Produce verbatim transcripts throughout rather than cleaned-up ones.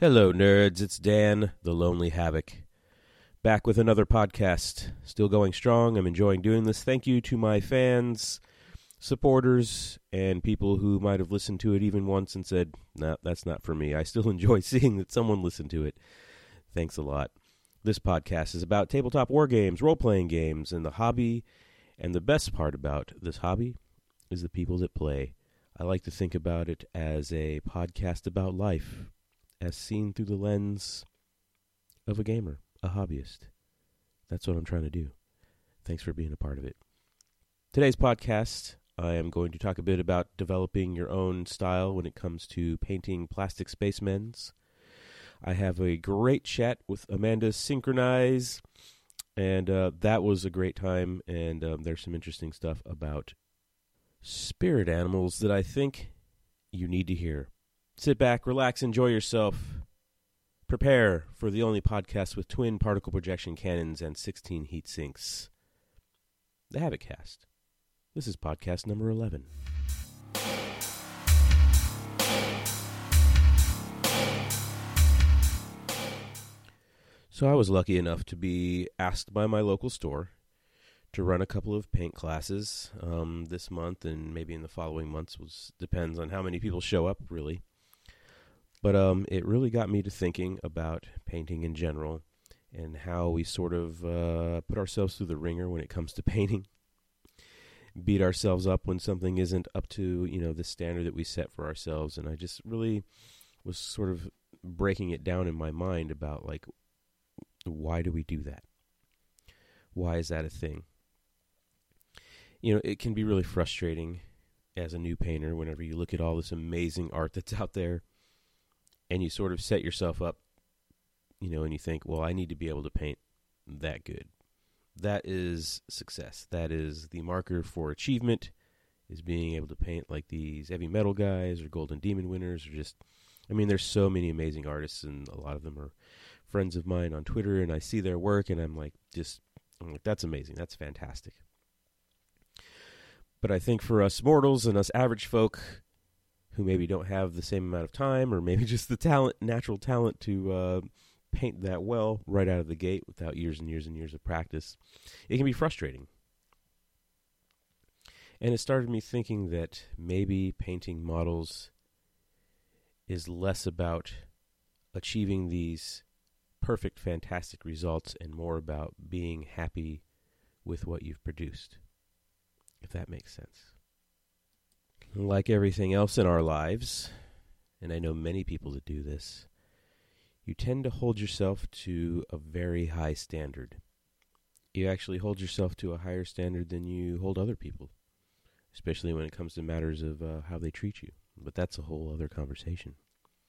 Hello, nerds. It's Dan, the Lonely Havoc, back with another podcast. Still going strong. I'm enjoying doing this. Thank you to my fans, supporters, and people who might have listened to it even once and said, nah, that's not for me. I still enjoy seeing that someone listened to it. Thanks a lot. This podcast is about tabletop war games, role-playing games, and the hobby. And the best part about this hobby is the people that play. I like to think about it as a podcast about life, as seen through the lens of a gamer, a hobbyist. That's what I'm trying to do. Thanks for being a part of it. Today's podcast, I am going to talk a bit about developing your own style when it comes to painting plastic spacemens. I have a great chat with Amanda Synchronize, and uh, that was a great time, and um, there's some interesting stuff about spirit animals that I think you need to hear. Sit back, relax, enjoy yourself. Prepare for the only podcast with twin particle projection cannons and sixteen heat sinks. The Havocast. This is podcast number eleven. So I was lucky enough to be asked by my local store to run a couple of paint classes um, this month, and maybe in the following months. Was depends on how many people show up, really. But um, it really got me to thinking about painting in general and how we sort of uh, put ourselves through the ringer when it comes to painting. Beat ourselves up when something isn't up to, you know, the standard that we set for ourselves. And I just really was sort of breaking it down in my mind about, like, why do we do that? Why is that a thing? You know, it can be really frustrating as a new painter whenever you look at all this amazing art that's out there. And you sort of set yourself up, you know, and you think, well, I need to be able to paint that good. That is success. That is the marker for achievement, is being able to paint like these heavy metal guys or Golden Demon winners, or just, I mean, there's so many amazing artists, and a lot of them are friends of mine on Twitter, and I see their work, and I'm like, just, I'm like, that's amazing. That's fantastic. But I think for us mortals and us average folk, who maybe don't have the same amount of time, or maybe just the talent, natural talent to uh, paint that well right out of the gate without years and years and years of practice, it can be frustrating. And it started me thinking that maybe painting models is less about achieving these perfect, fantastic results and more about being happy with what you've produced, if that makes sense. Like everything else in our lives, and I know many people that do this, you tend to hold yourself to a very high standard. You actually hold yourself to a higher standard than you hold other people, especially when it comes to matters of uh, how they treat you. But that's a whole other conversation.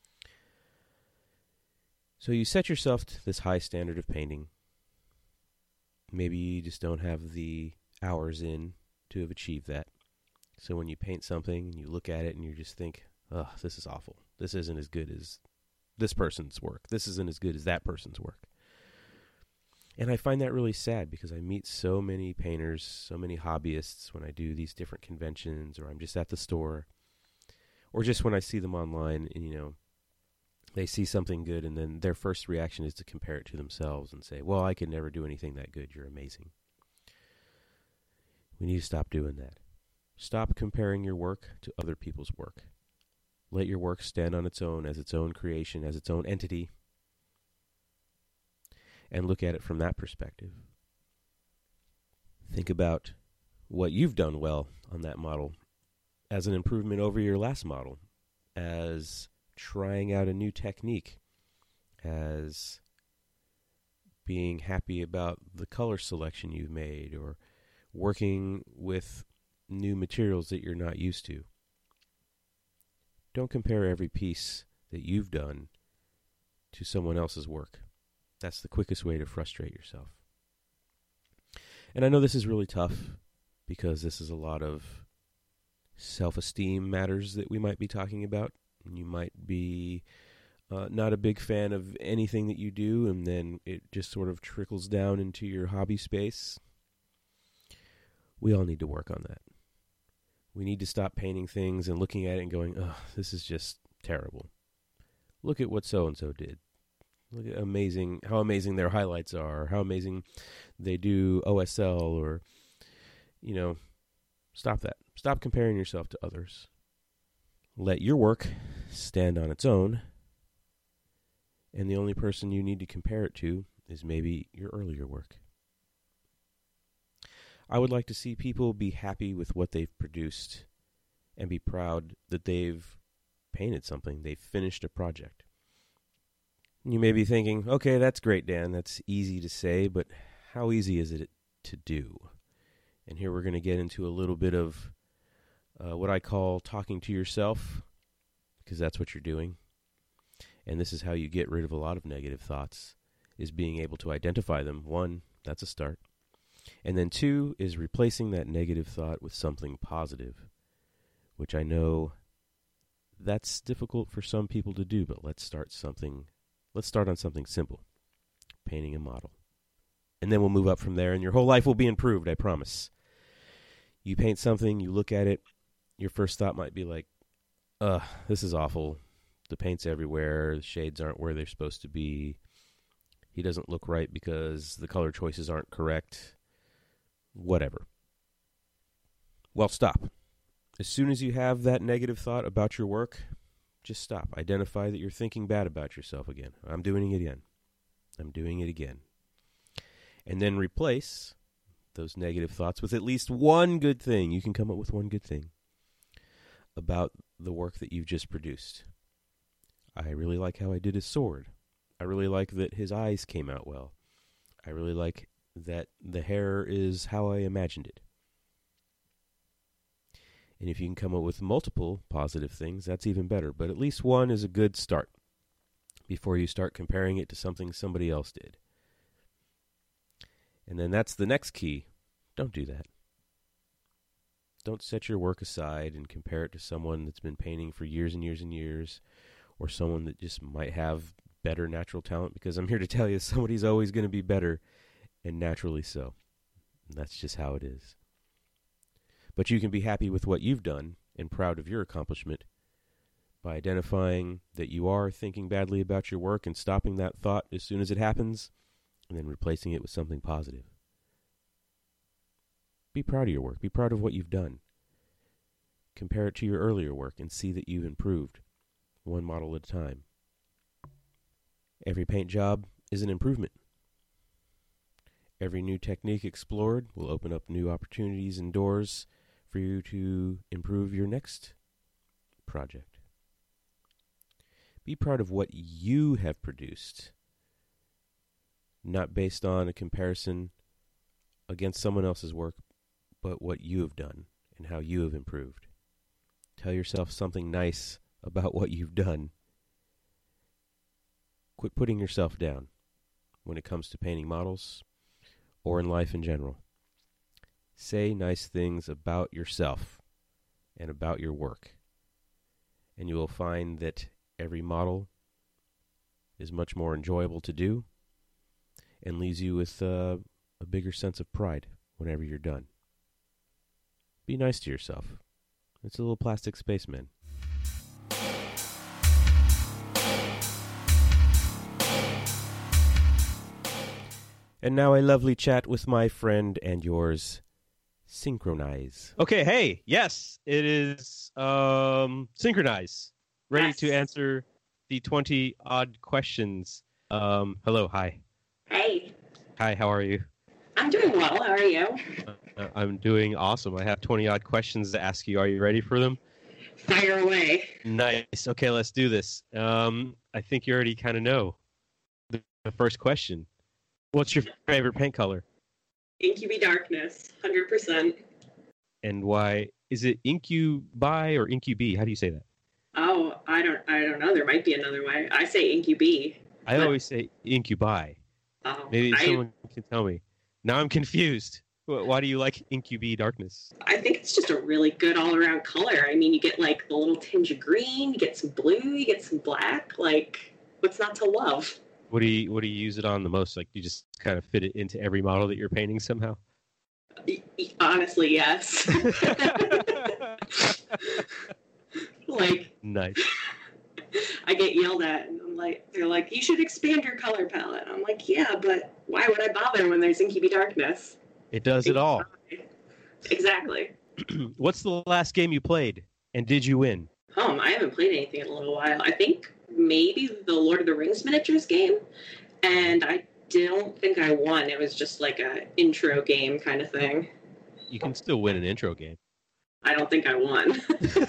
So you set yourself to this high standard of painting. Maybe you just don't have the hours in to have achieved that. So when you paint something, you look at it and you just think, oh, this is awful. This isn't as good as this person's work. This isn't as good as that person's work. And I find that really sad because I meet so many painters, so many hobbyists when I do these different conventions, or I'm just at the store, or just when I see them online and, you know, they see something good and then their first reaction is to compare it to themselves and say, well, I could never do anything that good. You're amazing. We need to stop doing that. Stop comparing your work to other people's work. Let your work stand on its own as its own creation, as its own entity, and look at it from that perspective. Think about what you've done well on that model as an improvement over your last model, as trying out a new technique, as being happy about the color selection you've made, or working with new materials that you're not used to. Don't compare every piece that you've done to someone else's work. That's the quickest way to frustrate yourself. And I know this is really tough because this is a lot of self-esteem matters that we might be talking about. You might be uh, not a big fan of anything that you do, and then it just sort of trickles down into your hobby space. We all need to work on that. We need to stop painting things and looking at it and going, oh, this is just terrible. look at what so-and-so did. Look at amazing, how amazing their highlights are, how amazing they do O S L, or, you know, stop that. Stop comparing yourself to others. Let your work stand on its own, and the only person you need to compare it to is maybe your earlier work. I would like to see people be happy with what they've produced and be proud that they've painted something, they've finished a project. You may be thinking, okay, that's great, Dan, that's easy to say, but how easy is it to do? And here we're going to get into a little bit of uh, what I call talking to yourself, because that's what you're doing. And this is how you get rid of a lot of negative thoughts, is being able to identify them. One, that's a start. And then two is replacing that negative thought with something positive, which I know that's difficult for some people to do, but let's start something. Let's start on something simple, painting a model. And then we'll move up from there, and your whole life will be improved, I promise. You paint something, you look at it, your first thought might be like, ugh, this is awful. The paint's everywhere, the shades aren't where they're supposed to be. He doesn't look right because the color choices aren't correct. Whatever. Well, stop. As soon as you have that negative thought about your work, just stop. Identify that you're thinking bad about yourself again. I'm doing it again. I'm doing it again. And then replace those negative thoughts with at least one good thing. You can come up with one good thing about the work that you've just produced. I really like how I did his sword. I really like that his eyes came out well. I really like that the hair is how I imagined it. And if you can come up with multiple positive things, that's even better. But at least one is a good start before you start comparing it to something somebody else did. And then that's the next key. Don't do that. Don't set your work aside and compare it to someone that's been painting for years and years and years, or someone that just might have better natural talent, because I'm here to tell you somebody's always going to be better, and naturally so. And that's just how it is. But you can be happy with what you've done and proud of your accomplishment by identifying that you are thinking badly about your work and stopping that thought as soon as it happens, and then replacing it with something positive. Be proud of your work. Be proud of what you've done. Compare it to your earlier work and see that you've improved, one model at a time. Every paint job is an improvement. Every new technique explored will open up new opportunities and doors for you to improve your next project. Be proud of what you have produced, not based on a comparison against someone else's work, but what you have done and how you have improved. Tell yourself something nice about what you've done. Quit putting yourself down when it comes to painting models or in life in general. Say nice things about yourself and about your work, and you will find that every model is much more enjoyable to do and leaves you with uh, a bigger sense of pride whenever you're done. Be nice to yourself. It's a little plastic spaceman. And now a lovely chat with my friend and yours, Synchronize. Okay, hey, yes, it is um, Synchronize. Ready Yes. to answer the twenty-odd questions. Um, hello, hi. Hey, Hi, how are you? I'm doing well. How are you? Uh, I'm doing awesome. I have twenty-odd questions to ask you. Are you ready for them? Fire away. Nice. Okay, let's do this. Um, I think you already kind of know the, the first question. What's your favorite paint color? Incubi Darkness, one hundred percent. And why? Is it Incubi or Incubi? How do you say that? Oh, I don't I don't know. There might be another way. I say Incubi. I But- always say Incubi. Oh, Maybe I, someone can tell me. Now I'm confused. Wh- Why do you like Incubi Darkness? I think it's just a really good all-around color. I mean, you get like the little tinge of green, you get some blue, you get some black. Like, what's not to love? What do you What do you use it on the most? Like, you just kind of fit it into every model that you're painting somehow? Y- y- Honestly, yes. Like, Nice. I get yelled at, and I'm like, they're like, you should expand your color palette. I'm like, yeah, but why would I bother when there's Inky Darkness? It does it all. Exactly. What's the last game you played, and did you win? Um, I haven't played anything in a little while. I think maybe the Lord of the Rings miniatures game, and I don't think I won. It was just like a intro game kind of thing. You can still win an intro game. I don't think I won.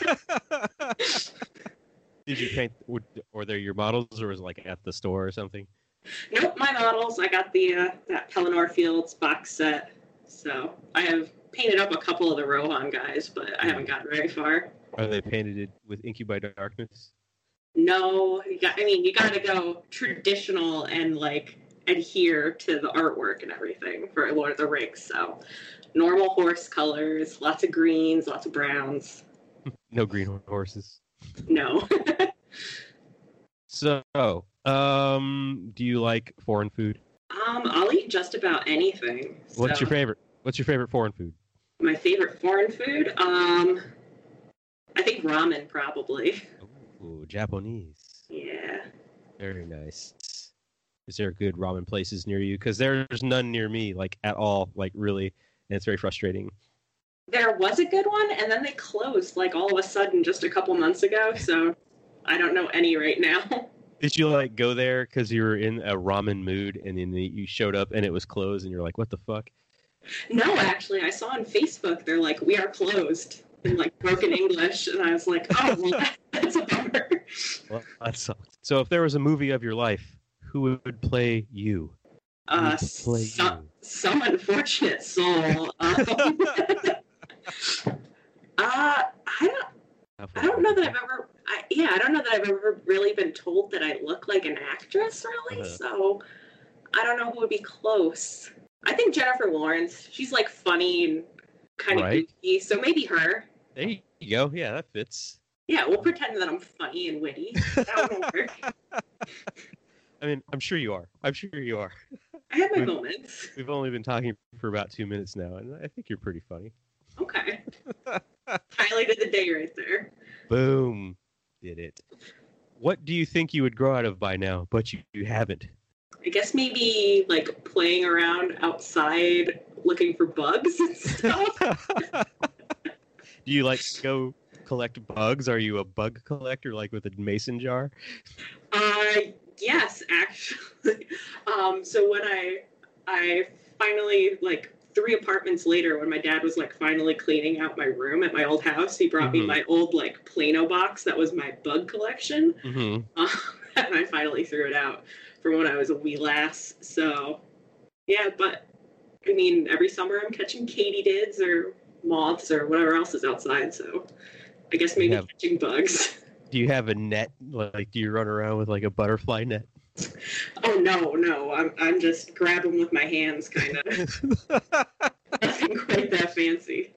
Did you paint, or they're your models, or was it like at the store or something? Nope, my models. I got the uh, that Pelennor Fields box set. So I have painted up a couple of the Rohan guys, but I haven't gotten very far. Are they painted with Inky by Darkness? No, you got, I mean, you got to go traditional and like adhere to the artwork and everything for Lord of the Rings. So normal horse colors, lots of greens, lots of browns. No green horses. No. So, um, do you like foreign food? Um, I'll eat just about anything. What's so. your favorite? What's your favorite foreign food? My favorite foreign food? Um, I think ramen, probably. Ooh, Japanese. Yeah. Very nice. Is there good ramen places near you? Because there's none near me, like, at all, like, really, and it's very frustrating. There was a good one, and then they closed, like, all of a sudden just a couple months ago, so I don't know any right now. Did you, like, go there because you were in a ramen mood, and then you showed up, and it was closed, and you're like, what the fuck? No, actually, I saw on Facebook, they're like, we are closed, in, like, broken English, and I was like, oh, well, that's a bummer. Well, that sucked. So if there was a movie of your life, who would play you? Uh, would play so, you? Some unfortunate soul. Um, uh, I don't, I don't know that I've ever, I, yeah, I don't know that I've ever really been told that I look like an actress, really, Uh-huh. so I don't know who would be close. I think Jennifer Lawrence, she's, like, funny and kind of Right. goofy, so maybe her. There you go. Yeah, that fits. Yeah, we'll pretend that I'm funny and witty. That will work. I mean, I'm sure you are. I'm sure you are. I have my We've- moments. We've only been talking for about two minutes now, and I think you're pretty funny. Okay. Highlight of the day right there. Boom. Did it. What do you think you would grow out of by now, but you, you haven't? I guess maybe, like, playing around outside looking for bugs and stuff. Do you, like, go collect bugs? Are you a bug collector, like, with a mason jar? Uh, yes, actually. Um, so when I, I finally, like, three apartments later, when my dad was, like, finally cleaning out my room at my old house, he brought me Mhm. my old, like, Plano box that was my bug collection. Mm-hmm. Uh, and I finally threw it out from when I was a wee lass. So, yeah, but, I mean, every summer I'm catching katydids or moths or whatever else is outside, so I guess maybe Yeah. catching bugs. Do you have a net? Like, do you run around with, like, a butterfly net? Oh, no, no, I'm, I'm just grabbing with my hands, kind of. Nothing quite that fancy.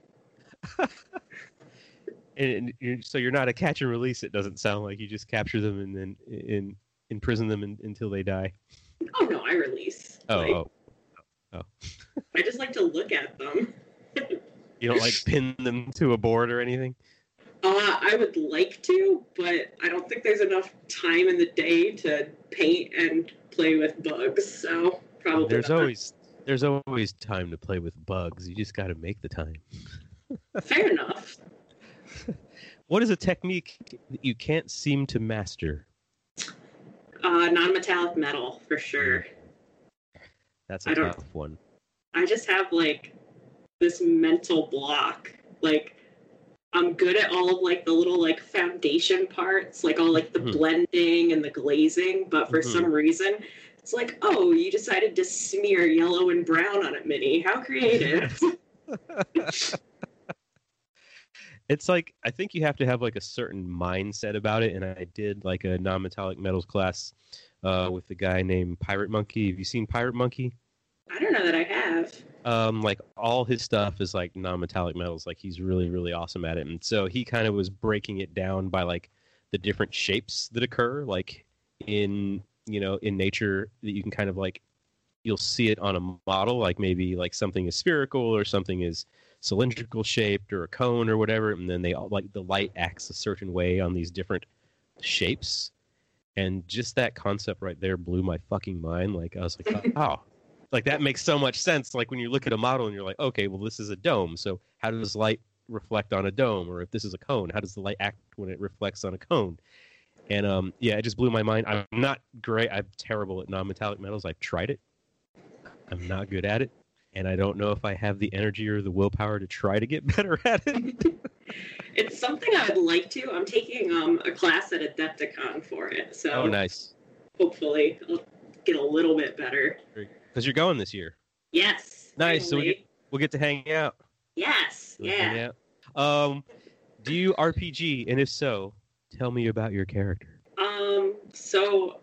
And you're, so you're not a catch and release. It doesn't sound like you just capture them and then in, imprison them in, until they die. Oh, no, I release. Oh, Like, oh, oh. I just like to look at them. You don't like pin them to a board or anything? Uh, I would like to, but I don't think there's enough time in the day to paint and play with bugs, so probably There's not. always there's always time to play with bugs. You just got to make the time. Fair enough. What is a technique that you can't seem to master? Uh, non-metallic metal, for sure. That's I a don't- tough one. I just have, like, this mental block. Like, I'm good at all of, like, the little, like, foundation parts, like, all, like, the Mhm. blending and the glazing, but for Mhm. some reason, it's like, oh, you decided to smear yellow and brown on it, Minnie. How creative. It's like, I think you have to have like a certain mindset about it. And I did like a non-metallic metals class uh, with the guy named Pirate Monkey. Have you seen Pirate Monkey? I don't know that I have. Um, like all his stuff is like non-metallic metals. Like he's really, really awesome at it. And so he kind of was breaking it down by like the different shapes that occur, like in, you know, in nature that you can kind of like, you'll see it on a model, like maybe like something is spherical or something is cylindrical shaped or a cone or whatever. And then they all like the light acts a certain way on these different shapes. And just that concept right there blew my fucking mind. Like, I was like, oh, like that makes so much sense. Like when you look at a model and you're like, okay, well, this is a dome. So how does light reflect on a dome? Or if this is a cone, how does the light act when it reflects on a cone? And um, yeah, it just blew my mind. I'm not great. I'm terrible at non-metallic metals. I've tried it. I'm not good at it. And I don't know if I have the energy or the willpower to try to get better at it. It's something I would like to. I'm taking um, a class at Adepticon for it. So oh, nice. Hopefully I'll get a little bit better. Because you're going this year. Yes. Nice. Finally. So we get, we'll get to hang out. Yes. We'll yeah. Um, do you R P G? And if so, tell me about your character. Um, so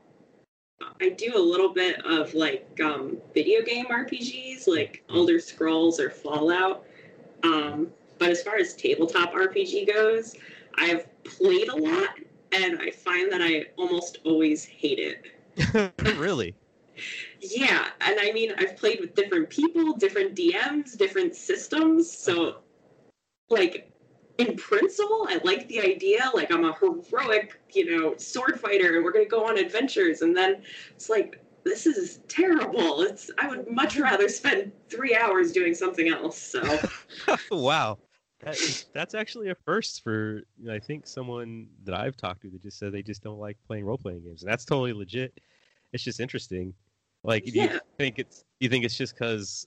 I do a little bit of like um, video game R P Gs, like Elder Scrolls or Fallout. Um, but as far as tabletop R P G goes, I've played a lot, and I find that I almost always hate it. Really? Yeah, and I mean, I've played with different people, different D Ms, different systems, so, like, in principle, I like the idea, like, I'm a heroic, you know, sword fighter, and we're going to go on adventures, and then it's like, this is terrible. It's I would much rather spend three hours doing something else, so. Wow. That is, that's actually a first for, you know, I think, someone that I've talked to that just said they just don't like playing role-playing games, and that's totally legit. It's just interesting. Like, do yeah. you think it's you think it's just because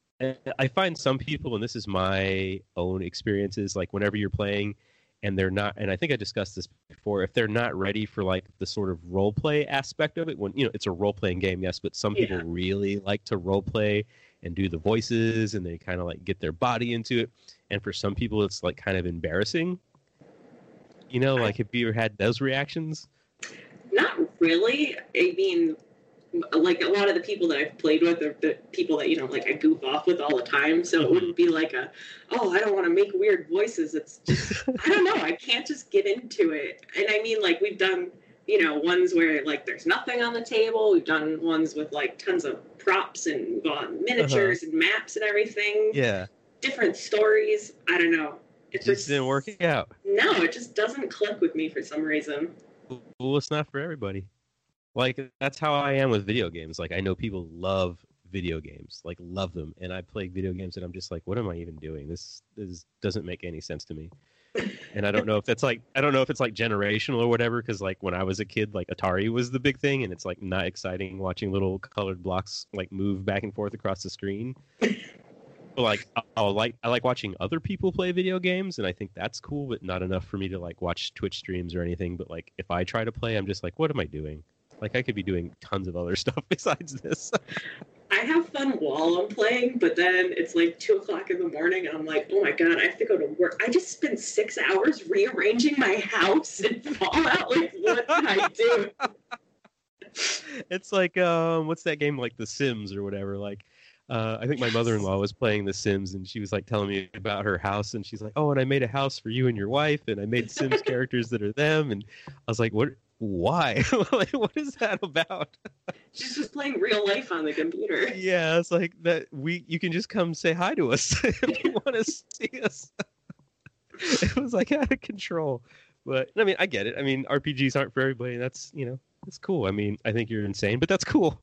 I find some people, and this is my own experiences, like whenever you're playing and they're not, and I think I discussed this before, if they're not ready for like the sort of role play aspect of it, when, you know, it's a role playing game, yes, but some people yeah. really like to role play and do the voices, and they kind of like get their body into it. And for some people, it's like kind of embarrassing. You know, like, have you ever had those reactions? Not really. I mean, like, a lot of the people that I've played with are the people that, you know, like, I goof off with all the time. So it wouldn't be like a, oh, I don't want to make weird voices. It's just, I don't know. I can't just get into it. And I mean, like, we've done, you know, ones where, like, there's nothing on the table. We've done ones with, like, tons of props and gone miniatures uh-huh. and maps and everything. Yeah. Different stories. I don't know. It just it's, didn't work out. No, it just doesn't click with me for some reason. Well, it's not for everybody. Like, that's how I am with video games. Like, I know people love video games, like, love them. And I play video games, and I'm just like, what am I even doing? This, this doesn't make any sense to me. And I don't know if that's like, I don't know if it's like generational or whatever, because like when I was a kid, like Atari was the big thing, and it's like not exciting watching little colored blocks like move back and forth across the screen. But like, I like I like watching other people play video games, and I think that's cool, but not enough for me to like watch Twitch streams or anything. But like, if I try to play, I'm just like, what am I doing? Like, I could be doing tons of other stuff besides this. I have fun while I'm playing, but then it's like two o'clock in the morning, and I'm like, oh my god, I have to go to work. I just spent six hours rearranging my house in Fallout. Like, what did I do? It's like, um, what's that game, like The Sims or whatever? Like, uh, I think my mother-in-law was playing The Sims, and she was like telling me about her house, and she's like, oh, and I made a house for you and your wife, and I made Sims characters that are them, and I was like, what? Why? Like, what is that about? She's just playing real life on the computer. Yeah, it's like that. We you can just come say hi to us if you want to see us. It was like out of control. But I mean, I get it. I mean, R P Gs aren't for everybody. That's, you know, that's cool. I mean, I think you're insane, but that's cool.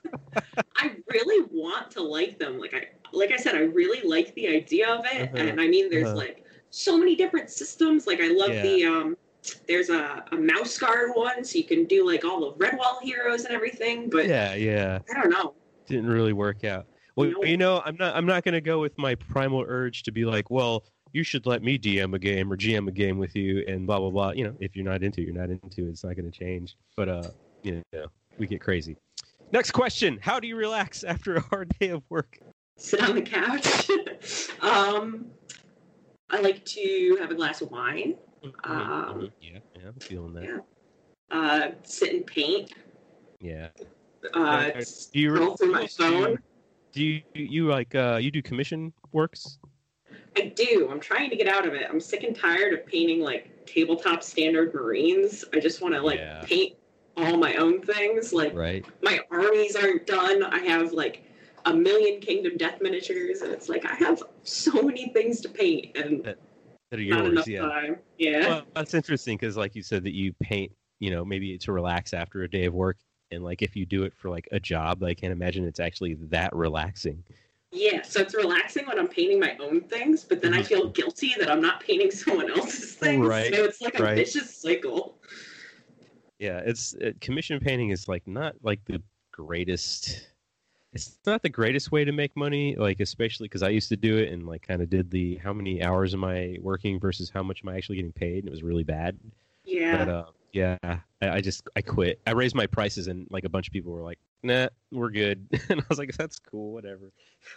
I really want to like them. Like I like I said, I really like the idea of it. Uh-huh. And I mean, there's uh-huh. like so many different systems. Like I love yeah. the um there's a, a mouse guard one, so you can do like all the Redwall heroes and everything. But yeah, yeah, I don't know. Didn't really work out. Well, nope. you know, I'm not. I'm not going to go with my primal urge to be like, well, you should let me D M a game or G M a game with you, and blah blah blah. You know, if you're not into, it, you're not into. It. It's not going to change. But uh, you know, we get crazy. Next question: how do you relax after a hard day of work? Sit on the couch. um, I like to have a glass of wine. Mm-hmm, um, mm-hmm. Yeah, yeah, I'm feeling that. Yeah. Uh, sit and paint. Yeah. Uh, do you scroll through my phone. Do you you like uh you do commission works? I do. I'm trying to get out of it. I'm sick and tired of painting like tabletop standard Marines. I just want to like yeah. paint all my own things. Like right. my armies aren't done. I have like a million Kingdom Death miniatures, and it's like I have so many things to paint and that, that are not yours. enough Yeah. time. Yeah. Well, that's interesting because, like you said, that you paint you know, maybe to relax after a day of work. And like if you do it for like a job, I can't imagine it's actually that relaxing. Yeah, so it's relaxing when I'm painting my own things, but then I feel guilty that I'm not painting someone else's things. Right, So it's like a right. vicious cycle. Yeah, it's it, commission painting is like not like the greatest. It's not the greatest way to make money, like especially because I used to do it and like kind of did the how many hours am I working versus how much am I actually getting paid, and it was really bad. Yeah. But uh, yeah, I, I just I quit. I raised my prices, and like a bunch of people were like, "Nah, we're good," and I was like, "That's cool, whatever."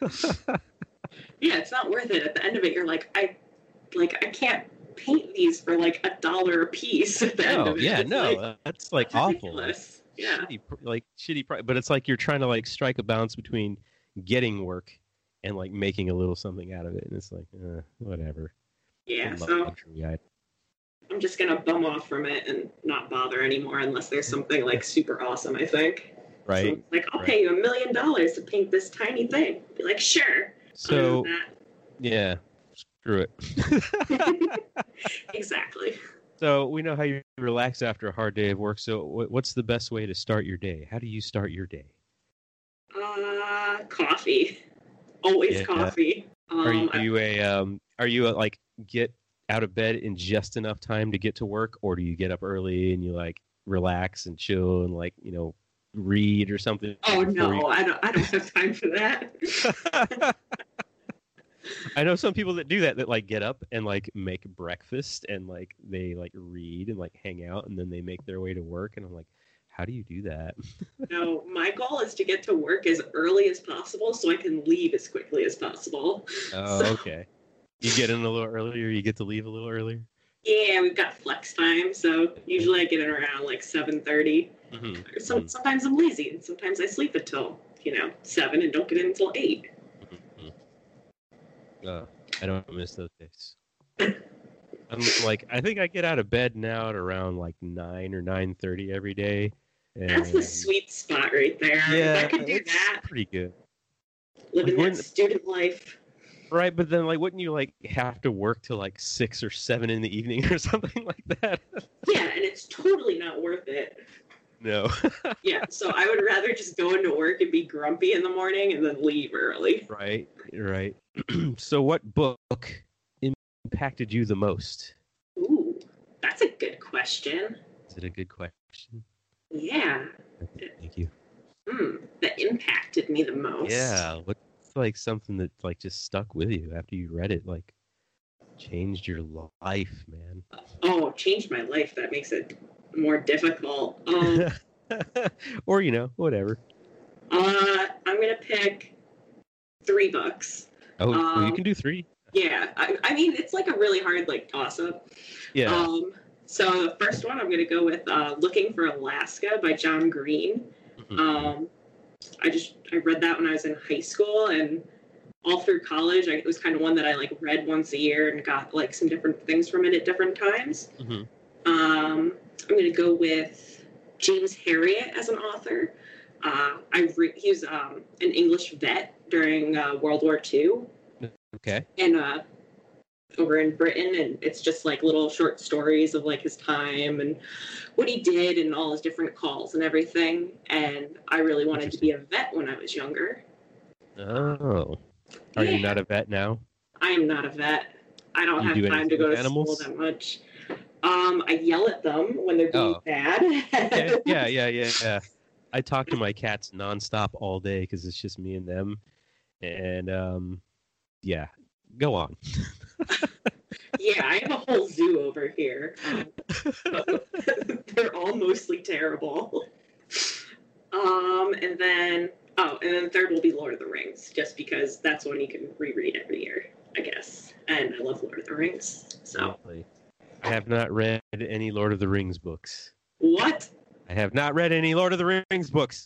Yeah, it's not worth it. At the end of it, you're like, I, like I can't paint these for like a dollar a piece. At the end No, of it, yeah, It's no, like, uh, that's like that's awful. Like, ridiculous. Yeah. shitty, pr- like shitty, pri- but it's like you're trying to like strike a balance between getting work and like making a little something out of it, and it's like, uh, whatever. Yeah. I'm a So luxury item. I'm just gonna bum off from it and not bother anymore unless there's something like super awesome. I think. So Right. it's like I'll right. pay you a million dollars to paint this tiny thing. Be like, sure. So Other than yeah, screw it. that- exactly. So we know how you relax after a hard day of work. So wh- what's the best way to start your day? How do you start your day? Uh, coffee. Always Yeah. coffee. Um, Are you, I- you a um? Are you a, like get out of bed in just enough time to get to work, or do you get up early and you like relax and chill and like you know read or something? oh before no, you- I don't. I don't have time for that. I know some people that do that that like get up and like make breakfast and like they like read and like hang out and then they make their way to work, and I'm like, how do you do that? No, my goal is to get to work as early as possible so I can leave as quickly as possible. Oh, So- okay. You get in a little earlier, you get to leave a little earlier. Yeah, we've got flex time, so usually I get in around like seven thirty. Mm-hmm. Or some, sometimes I'm lazy, and sometimes I sleep until you know seven and don't get in until eight. Uh, I don't miss those days. I'm like, I think I get out of bed now at around like nine or nine thirty every day. And That's the sweet spot right there. Yeah, If I could do it's that, pretty good, living Like, that when- student life. right? But then, like, wouldn't you like have to work till like six or seven in the evening or something like that? Yeah, and it's totally not worth it. No. Yeah, so I would rather just go into work and be grumpy in the morning and then leave early. Right, right. So, what book impacted you the most? Ooh, that's a good question. Is it a good question? Yeah, Thank you. hmm, that impacted me the most. Yeah, what's like something that like just stuck with you after you read it? Like changed your life, man. Oh, changed my life. That makes it more difficult. Um, Or you know, whatever. uh, I'm gonna pick three books. Oh, well, you Um, can do three. Yeah, I, I mean it's like a really hard like toss up. Yeah. Um, so the first one I'm gonna go with uh, "Looking for Alaska" by John Green. Mhm. Um, I just I read that when I was in high school, and all through college, I, it was kind of one that I like read once a year and got like some different things from it at different times. Mhm. Um, I'm gonna go with James Herriot as an author. Uh, I re- he was um, an English vet during uh, World War Two, Okay. and uh, over in Britain, and it's just like little short stories of like his time and what he did and all his different calls and everything. And I really wanted to be a vet when I was younger. Oh. Are you Yeah. not a vet now? I am not a vet. I don't You have do time to anything go to with animals? school that much. Um, I yell at them when they're being Oh. bad. Yeah, yeah, yeah, yeah, yeah. I talk to my cats nonstop all day because it's just me and them. And um, yeah, go on. Yeah, I have a whole zoo over here. Um, they're all mostly terrible. Um, and then oh, and then the third will be Lord of the Rings, just because that's one you can reread every year, I guess. And I love Lord of the Rings. So I have not read any Lord of the Rings books. what? I have not read any Lord of the Rings books.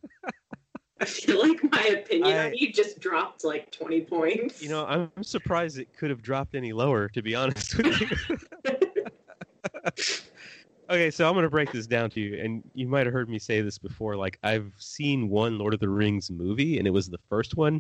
I feel like my opinion I- on you just dropped like twenty points. You know, I'm surprised it could have dropped any lower, to be honest with you. Okay, so I'm going to break this down to you, and you might have heard me say this before. Like, I've seen one Lord of the Rings movie, and it was the first one,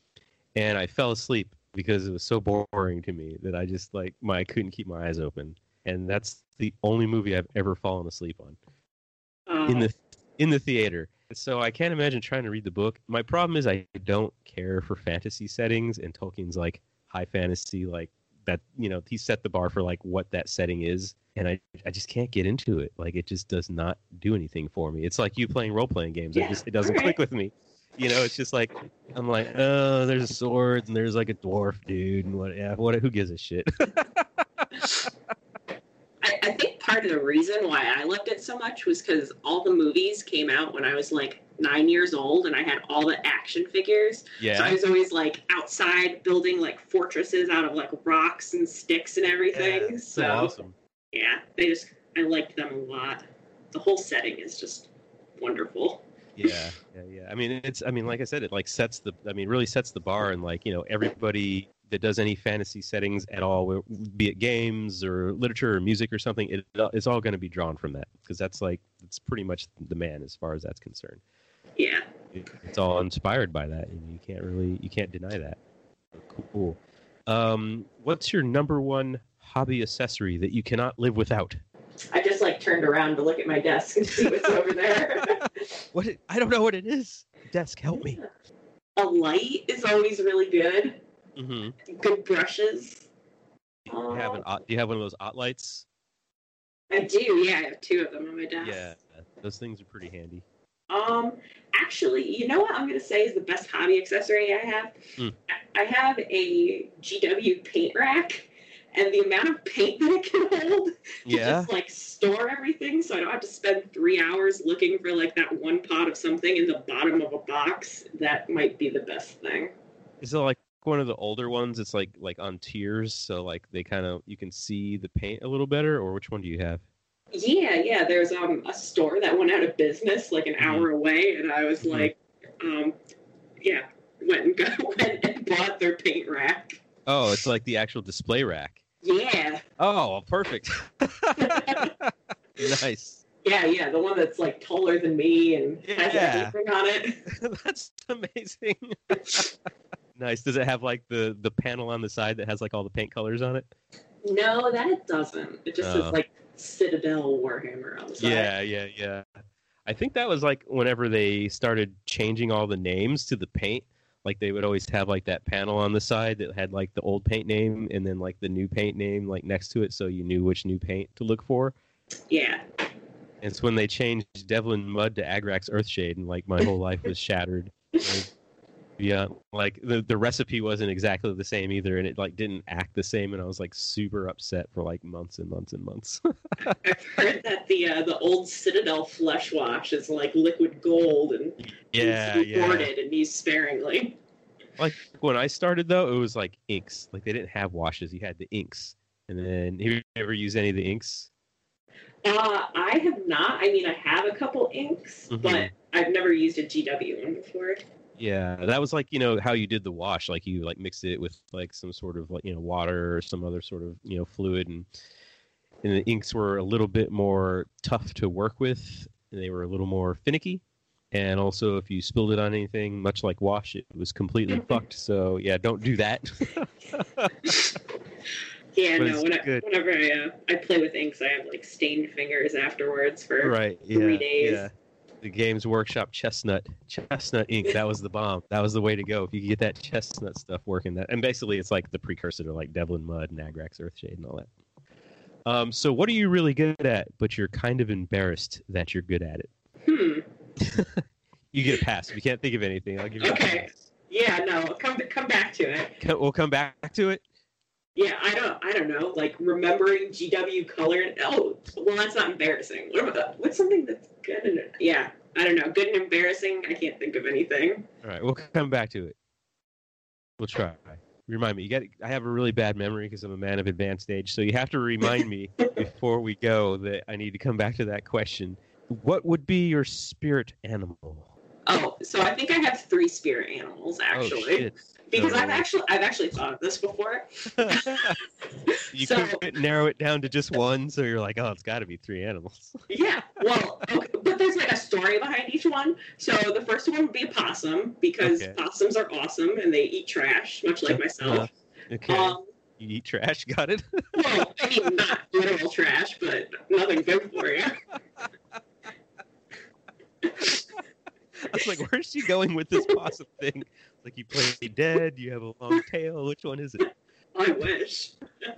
and I fell asleep because it was so boring to me that I just, like, my I couldn't keep my eyes open. and that's the only movie I've ever fallen asleep on Uh, in the in the theater. So I can't imagine trying to read the book. My problem is I don't care for fantasy settings, and Tolkien's like high fantasy, like that. You know, he set the bar for like what that setting is, and I I just can't get into it. Like it just does not do anything for me. It's like you playing role playing games. Yeah, It just it doesn't okay. click with me. You know, it's just like I'm like, oh, there's swords and there's like a dwarf dude and what? Yeah, what? Who gives a shit? I, I think part of the reason why I loved it so much was because all the movies came out when I was like nine years old, and I had all the action figures. Yeah. So I was always like outside building like fortresses out of like rocks and sticks and everything. Yeah, so so awesome. yeah, they just I liked them a lot. The whole setting is just wonderful. Yeah, yeah, yeah. I mean, it's. I mean, like I said, it like sets the. I mean, really sets the bar, and like you know, everybody that does any fantasy settings at all, be it games or literature or music or something, it, it's all going to be drawn from that because that's like it's pretty much the man as far as that's concerned. Yeah. It, it's all inspired by that, and you can't really you can't deny that. Cool. Um, what's your number one hobby accessory that you cannot live without? I just like turned around to look at my desk and see what's over there. What? It, I don't know what it is. Desk, help me. A light is always really good. Mm-hmm. Good brushes. Do you have an? Do you have one of those Ott lights? I do, yeah. I have two of them on my desk. Yeah, those things are pretty handy. Um, actually, you know what I'm gonna say is the best hobby accessory I have? Mm. I have a G W paint rack, and the amount of paint that it can hold to Yeah. just like store everything, so I don't have to spend three hours looking for like that one pot of something in the bottom of a box. That might be the best thing. Is it like one of the older ones? It's like like on tiers, so like they kind of you can see the paint a little better. Or which one do you have? Yeah, yeah. There's um a store that went out of business like an Mhm. hour away, and I was Mhm. like, um, yeah, went and got went and bought their paint rack. Oh, it's like the actual display rack. Yeah, Oh, perfect. Nice. yeah, yeah. The one that's like taller than me and has Yeah. everything on it. That's amazing. Nice. Does it have like the the panel on the side that has like all the paint colors on it? No, that it doesn't. It just Oh. says like Citadel Warhammer on the side. Yeah, yeah, yeah. I think that was like whenever they started changing all the names to the paint. Like they would always have like that panel on the side that had like the old paint name and then like the new paint name like next to it, so you knew which new paint to look for. Yeah. And it's when they changed Devlin Mud to Agrax Earthshade, and like my whole life was shattered. Like, yeah, like the the recipe wasn't exactly the same either, and it like didn't act the same, and I was like super upset for like months and months and months. I've heard that the uh, the old Citadel flesh wash is like liquid gold and Yeah, needs to be yeah. hoarded and used sparingly. Like when I started though, it was like inks. Like they didn't have washes; you had the inks. And then, have you ever used any of the inks? Uh, I have not. I mean, I have a couple inks, Mhm. but I've never used a G W one before. Yeah, that was like, you know, how you did the wash. Like you like mixed it with like some sort of like, you know, water or some other sort of, you know, fluid, and and the inks were a little bit more tough to work with. And they were a little more finicky. And also if you spilled it on anything, much like wash, it was completely fucked. So yeah, don't do that. Yeah, But no. it's When I, good. whenever I uh, I play with inks, I have like stained fingers afterwards for Right. Yeah. three days. Yeah. The Games Workshop chestnut chestnut ink. That was the bomb. That was the way to go. If you could get that chestnut stuff working, that and basically it's like the precursor to like Devlin Mud and Agrax Earthshade and all that. Um, so what are you really good at, but you're kind of embarrassed that you're good at it? Hmm. You get a pass. If you can't think of anything, I'll give you Okay. a pass. Yeah, no. Come come back to it. Co- We'll come back to it. Yeah, I don't. I don't know. Like remembering G W color. And, oh, well, that's not embarrassing. What about that? What's something that's good and yeah? I don't know. Good and embarrassing. I can't think of anything. All right, we'll come back to it. We'll try. Remind me. You got. I have a really bad memory because I'm a man of advanced age. So you have to remind me before we go that I need to come back to that question. What would be your spirit animal? Oh, so I think I have three spirit animals actually. Oh shit! Because So- I've actually I've actually thought of this before. You So- couldn't narrow it down to just one, so you're like, oh, it's got to be three animals. Yeah, well, okay, but there's like a story behind each one. So the first one would be a possum because Okay. possums are awesome and they eat trash, much like myself. Uh, okay. Um, You eat trash. Got it. Well, I mean, not literal trash, but nothing good for you. I was like, where's she going with this possum thing? Like, you play dead, you have a long tail. Which one is it? I wish.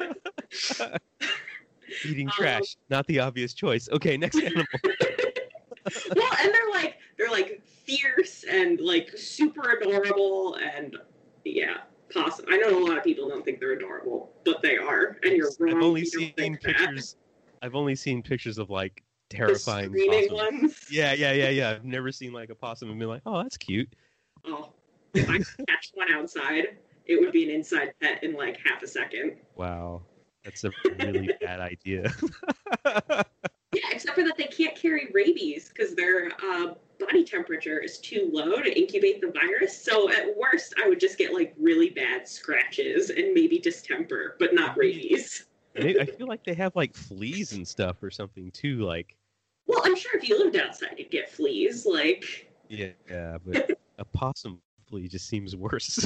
Eating trash, um, not the obvious choice. Okay, next animal. Well, and they're like they're like fierce and like super adorable, and yeah, possum. I know a lot of people don't think they're adorable, but they are, and you're wrong. I've only seen pictures. That. I've only seen pictures of like terrifying the screaming ones. Yeah, yeah, yeah, yeah. I've never seen like a possum and be like, oh, that's cute. Oh, if I could catch one outside, it would be an inside pet in like half a second. Wow, that's a really bad idea. Yeah, except for that they can't carry rabies because their uh, body temperature is too low to incubate the virus. So at worst, I would just get like really bad scratches and maybe distemper, but not rabies. I feel like they have like fleas and stuff or something too. Like, well, I'm sure if you lived outside, you'd get fleas. Like, yeah, yeah, but a possum flea just seems worse.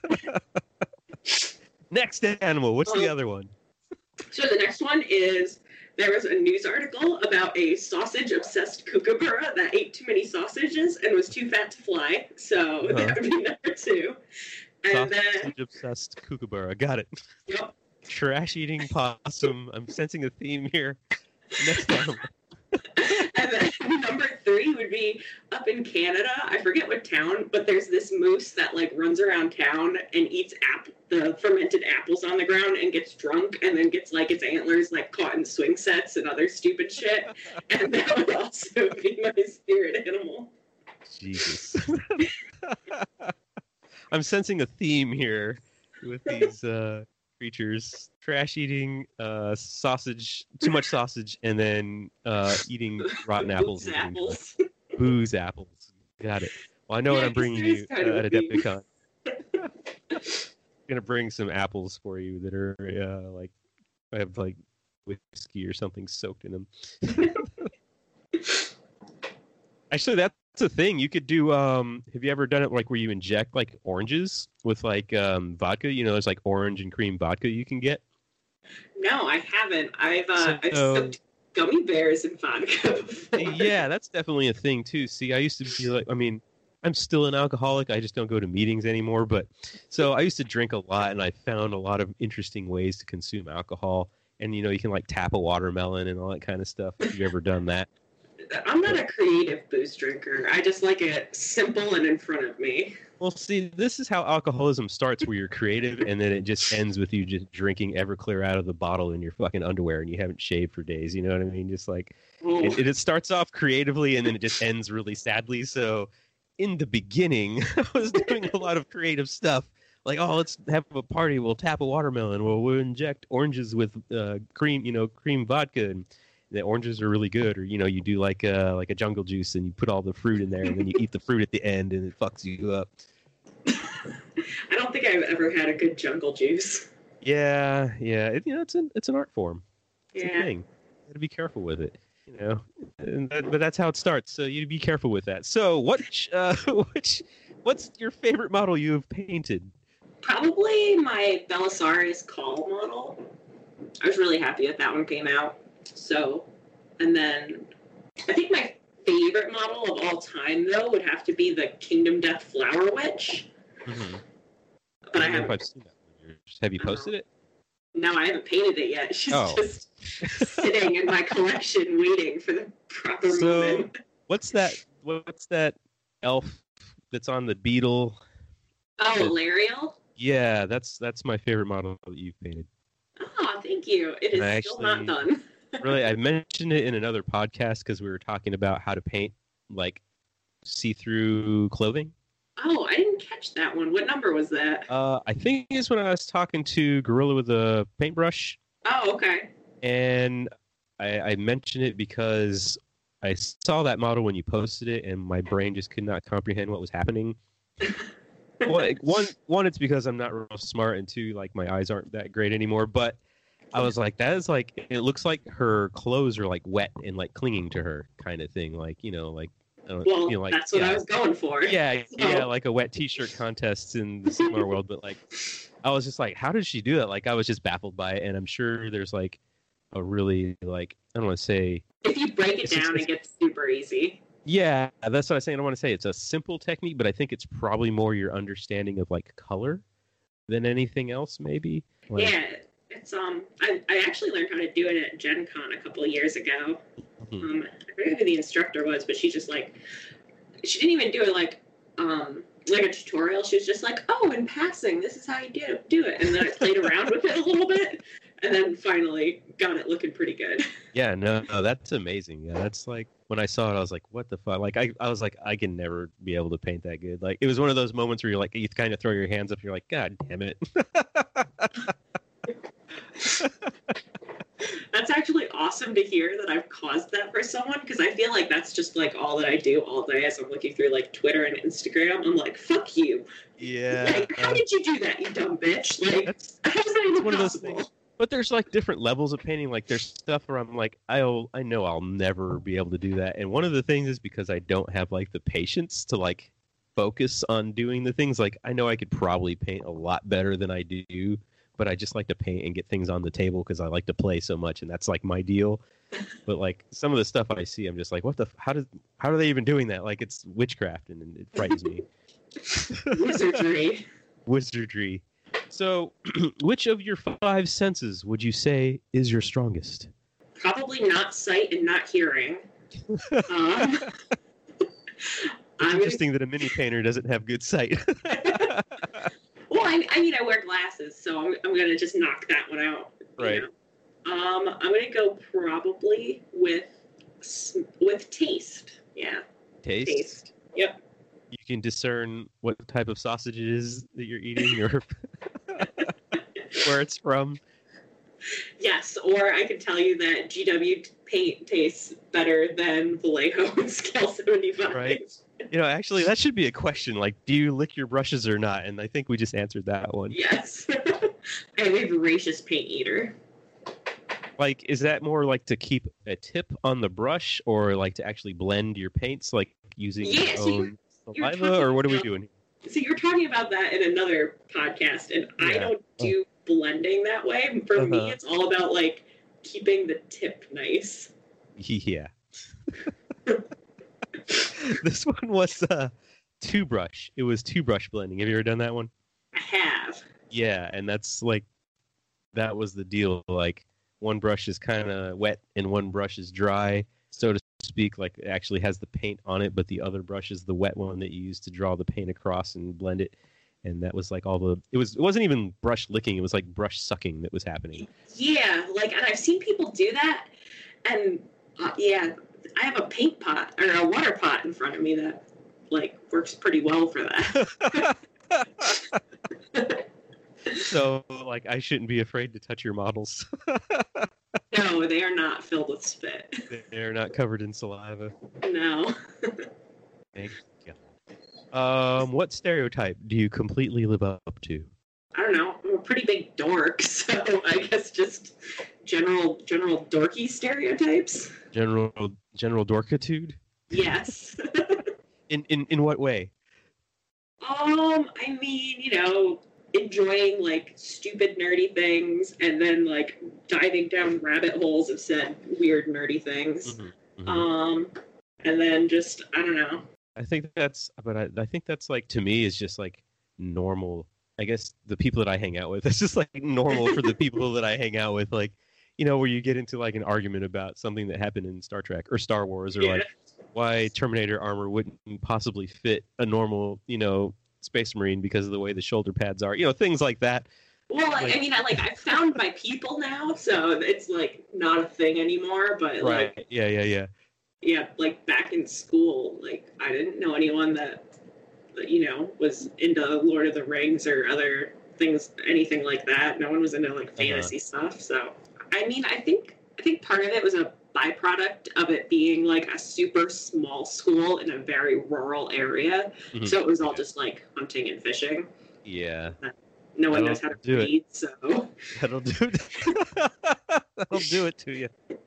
Next animal. What's um, the other one? So the next one is. There was a news article about a sausage-obsessed kookaburra that ate too many sausages and was too fat to fly. So uh-huh. That would be number two. And sausage-obsessed then... kookaburra. Got it. Yep. Trash-eating possum. I'm sensing a theme here. Next animal. And then number three would be up in Canada. I forget what town, but there's this moose that like runs around town and eats app the fermented apples on the ground and gets drunk and then gets like its antlers like caught in swing sets and other stupid shit. And that would also be my spirit animal. Jesus. I'm sensing a theme here with these uh, creatures. Trash eating, uh, sausage, too much sausage, and then uh, eating rotten apples. Booze apples. Booze apples. Got it. Well, I know yeah, what I'm bringing you uh, at Adepticon. I'm gonna bring some apples for you that are uh, like I have like whiskey or something soaked in them. Actually, that's a thing you could do. Um, have you ever done it like where you inject like oranges with like um, vodka? You know, there's like orange and cream vodka you can get. No, I haven't. I've uh, so, I've soaked gummy bears in vodka before. Yeah, that's definitely a thing too. See, I used to be like, I mean, I'm still an alcoholic. I just don't go to meetings anymore. But so I used to drink a lot, and I found a lot of interesting ways to consume alcohol. And you know, you can like tap a watermelon and all that kind of stuff. Have you ever done that? I'm not a creative booze drinker. I just like it simple and in front of me. Well, see, this is how alcoholism starts, where you're creative, and then it just ends with you just drinking Everclear out of the bottle in your fucking underwear, and you haven't shaved for days. You know what I mean? Just like it, it starts off creatively, and then it just ends really sadly. So, in the beginning, I was doing a lot of creative stuff, like, oh, let's have a party. We'll tap a watermelon. We'll, we'll inject oranges with uh, cream, you know, cream vodka, and the oranges are really good. Or, you know, you do like a, like a jungle juice and you put all the fruit in there and then you eat the fruit at the end and it fucks you up. I don't think I've ever had a good jungle juice. Yeah, yeah. It, you know, it's an, it's an art form. It's yeah. a thing. You got to be careful with it, you know. And that, but that's how it starts, so you be careful with that. So which, uh, which, what's your favorite model you have painted? Probably my Belisarius Call model. I was really happy that that one came out. So, and then I think my favorite model of all time, though, would have to be the Kingdom Death Flower Witch. Mm-hmm. But I, I haven't. I've seen that. Have you posted it? No, I haven't painted it yet. She's oh. just sitting in my collection, waiting for the proper so, moment. What's that? What's that elf that's on the beetle? Oh, that, Lariel? Yeah, that's that's my favorite model that you've painted. Oh, thank you. It is I still actually, not done. Really, I mentioned it in another podcast because we were talking about how to paint like see-through clothing. Oh, I didn't catch that one. What number was that? Uh, I think it's when I was talking to Gorilla with a paintbrush. Oh, okay. And I, I mentioned it because I saw that model when you posted it, and my brain just could not comprehend what was happening. well, one, one, it's because I'm not real smart, and two, like my eyes aren't that great anymore. But I was like, that is like, it looks like her clothes are like wet and like clinging to her, kind of thing. Like, you know, like. Well, you know, like, that's what yeah. I was going for. Yeah, so. yeah, like a wet T-shirt contest in the Sigmar world, but like, I was just like, how did she do that? Like, I was just baffled by it, and I'm sure there's like a really like I don't want to say. If you break it It's down, just- it gets super easy. Yeah, that's what I was saying. I don't want to say it's a simple technique, but I think it's probably more your understanding of like color than anything else, maybe. Like, Yeah, it's um. I, I actually learned how to do it at Gen Con a couple of years ago. Mhm. Um, I forget who the instructor was, but she just like she didn't even do it like um like a tutorial. She was just like, oh, in passing, this is how you do do it, and then I played around with it a little bit, and then finally got it looking pretty good. Yeah, no, no, that's amazing. Yeah, that's like when I saw it, I was like, "What the fuck?" Like, I, I was like, I can never be able to paint that good. Like, it was one of those moments where you're like, you kind of throw your hands up, and you're like, "God damn it!" That's actually awesome to hear that I've caused that for someone, because I feel like that's just like all that I do all day as I'm looking through like Twitter and Instagram. I'm like, fuck you. Yeah, Like, how uh, did you do that, you dumb bitch? Like, that's how is that even one of those possible? things. But there's like different levels of painting. Like, there's stuff where I'm like, I'll, I know I'll never be able to do that. And one of the things is because I don't have like the patience to like focus on doing the things. Like, I know I could probably paint a lot better than I do, but I just like to paint and get things on the table because I like to play so much, and that's like my deal. But like some of the stuff I see, I'm just like, what the? f- How does? How are they even doing that? Like, it's witchcraft, and, and it frightens me. Wizardry. Wizardry. So, which of your five senses would you say is your strongest? Probably not sight and not hearing. Um, It's I'm gonna, interesting that a mini painter doesn't have good sight. well, I, I mean, I wear glasses, so I'm, I'm going to just knock that one out. you Right. know. Um, I'm going to go probably with s- with taste. Yeah, Taste. taste. Yep. You can discern what type of sausage it is that you're eating, or where it's from. Yes, or I can tell you that G W paint tastes better than Vallejo and Scale seventy-five. Right. You know, actually, that should be a question. Like, do you lick your brushes or not? And I think we just answered that one. Yes. I'm a voracious paint eater. Like, is that more like to keep a tip on the brush, or like to actually blend your paints, like using Yeah, your so you're- own you're saliva, or what are we talking doing? So you're talking about that in another podcast, and I Yeah. don't do blending that way. For Uh-huh. me, it's all about like keeping the tip nice. Yeah. This one was uh, two brush. It was two brush blending. Have you ever done that one? I have. Yeah, and that's like that was the deal. Like one brush is kind of wet and one brush is dry, so to speak. Like it actually has the paint on it, but the other brush is the wet one that you use to draw the paint across and blend it. And that was like all the. It was. It wasn't even brush licking. It was like brush sucking that was happening. Yeah, like, and I've seen people do that, and uh, yeah, I have a paint pot or a water pot in front of me that like works pretty well for that. So like I shouldn't be afraid to touch your models. No, they are not filled with spit. They're not covered in saliva. No. Thank God. Um, what stereotype do you completely live up to? I don't know. I'm a pretty big dork, so I guess just general general dorky stereotypes. General general dorkitude? Yes. In in in what way? um, I mean, you know, enjoying like stupid nerdy things and then like diving down rabbit holes of said weird nerdy things. Mhm, mhm. Um, and then just I don't know. I think that's, but I, I think that's like to me is just like normal. I guess the people that I hang out with, it's just like normal for the people that I hang out with. Like, you know, where you get into like an argument about something that happened in Star Trek or Star Wars, or Yeah. like why Terminator armor wouldn't possibly fit a normal, you know, Space Marine because of the way the shoulder pads are. You know, things like that. Well, like, Like- I mean, I like I found my people now, so it's like not a thing anymore. But like, Yeah, yeah, yeah. yeah, like back in school, like I didn't know anyone that, that, you know, was into Lord of the Rings or other things, anything like that. No one was into like fantasy stuff. So, I mean, I think I think part of it was a byproduct of it being like a super small school in a very rural area. Mhm. So it was all just like hunting and fishing. Yeah. No one That'll knows how to do it. read, so That'll do it. That'll do it to you.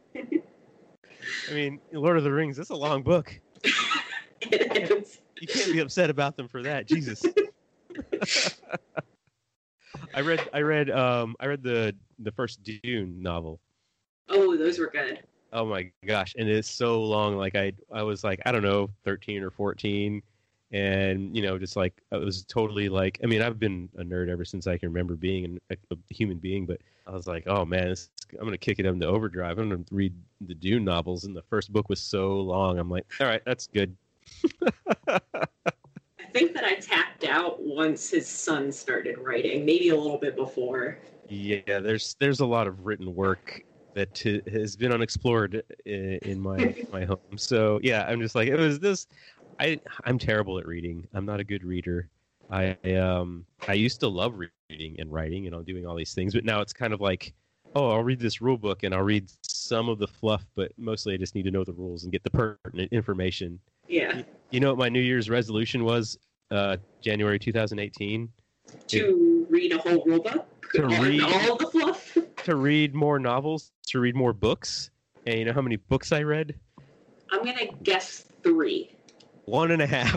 I mean, Lord of the Rings, that's a long book. it is. You can't be upset about them for that. Jesus. I read I read um I read the the first Dune novel. Oh, those were good. Oh my gosh, and it's so long. Like I I was like I don't know thirteen or fourteen, and you know just like I was totally like I mean I've been a nerd ever since I can remember being a, a human being, but I was like oh man this, I'm gonna kick it into overdrive. I'm gonna read the Dune novels, and the first book was so long. I'm like all right, that's good. I think that I tapped out once his son started writing, maybe a little bit before. Yeah, there's there's a lot of written work that t- has been unexplored in, in my my home. So yeah, I'm just like it was this. I I'm terrible at reading. I'm not a good reader. I um I used to love reading and writing and all doing all these things, but now it's kind of like, oh, I'll read this rule book and I'll read some of the fluff, but mostly I just need to know the rules and get the pertinent information. Yeah. You, you know what my New Year's resolution was? Uh, January two thousand eighteen. To it, read a whole rule book. To read all the fluff. To read more novels. To read more books. And you know how many books I read? I'm gonna guess three. One and a half.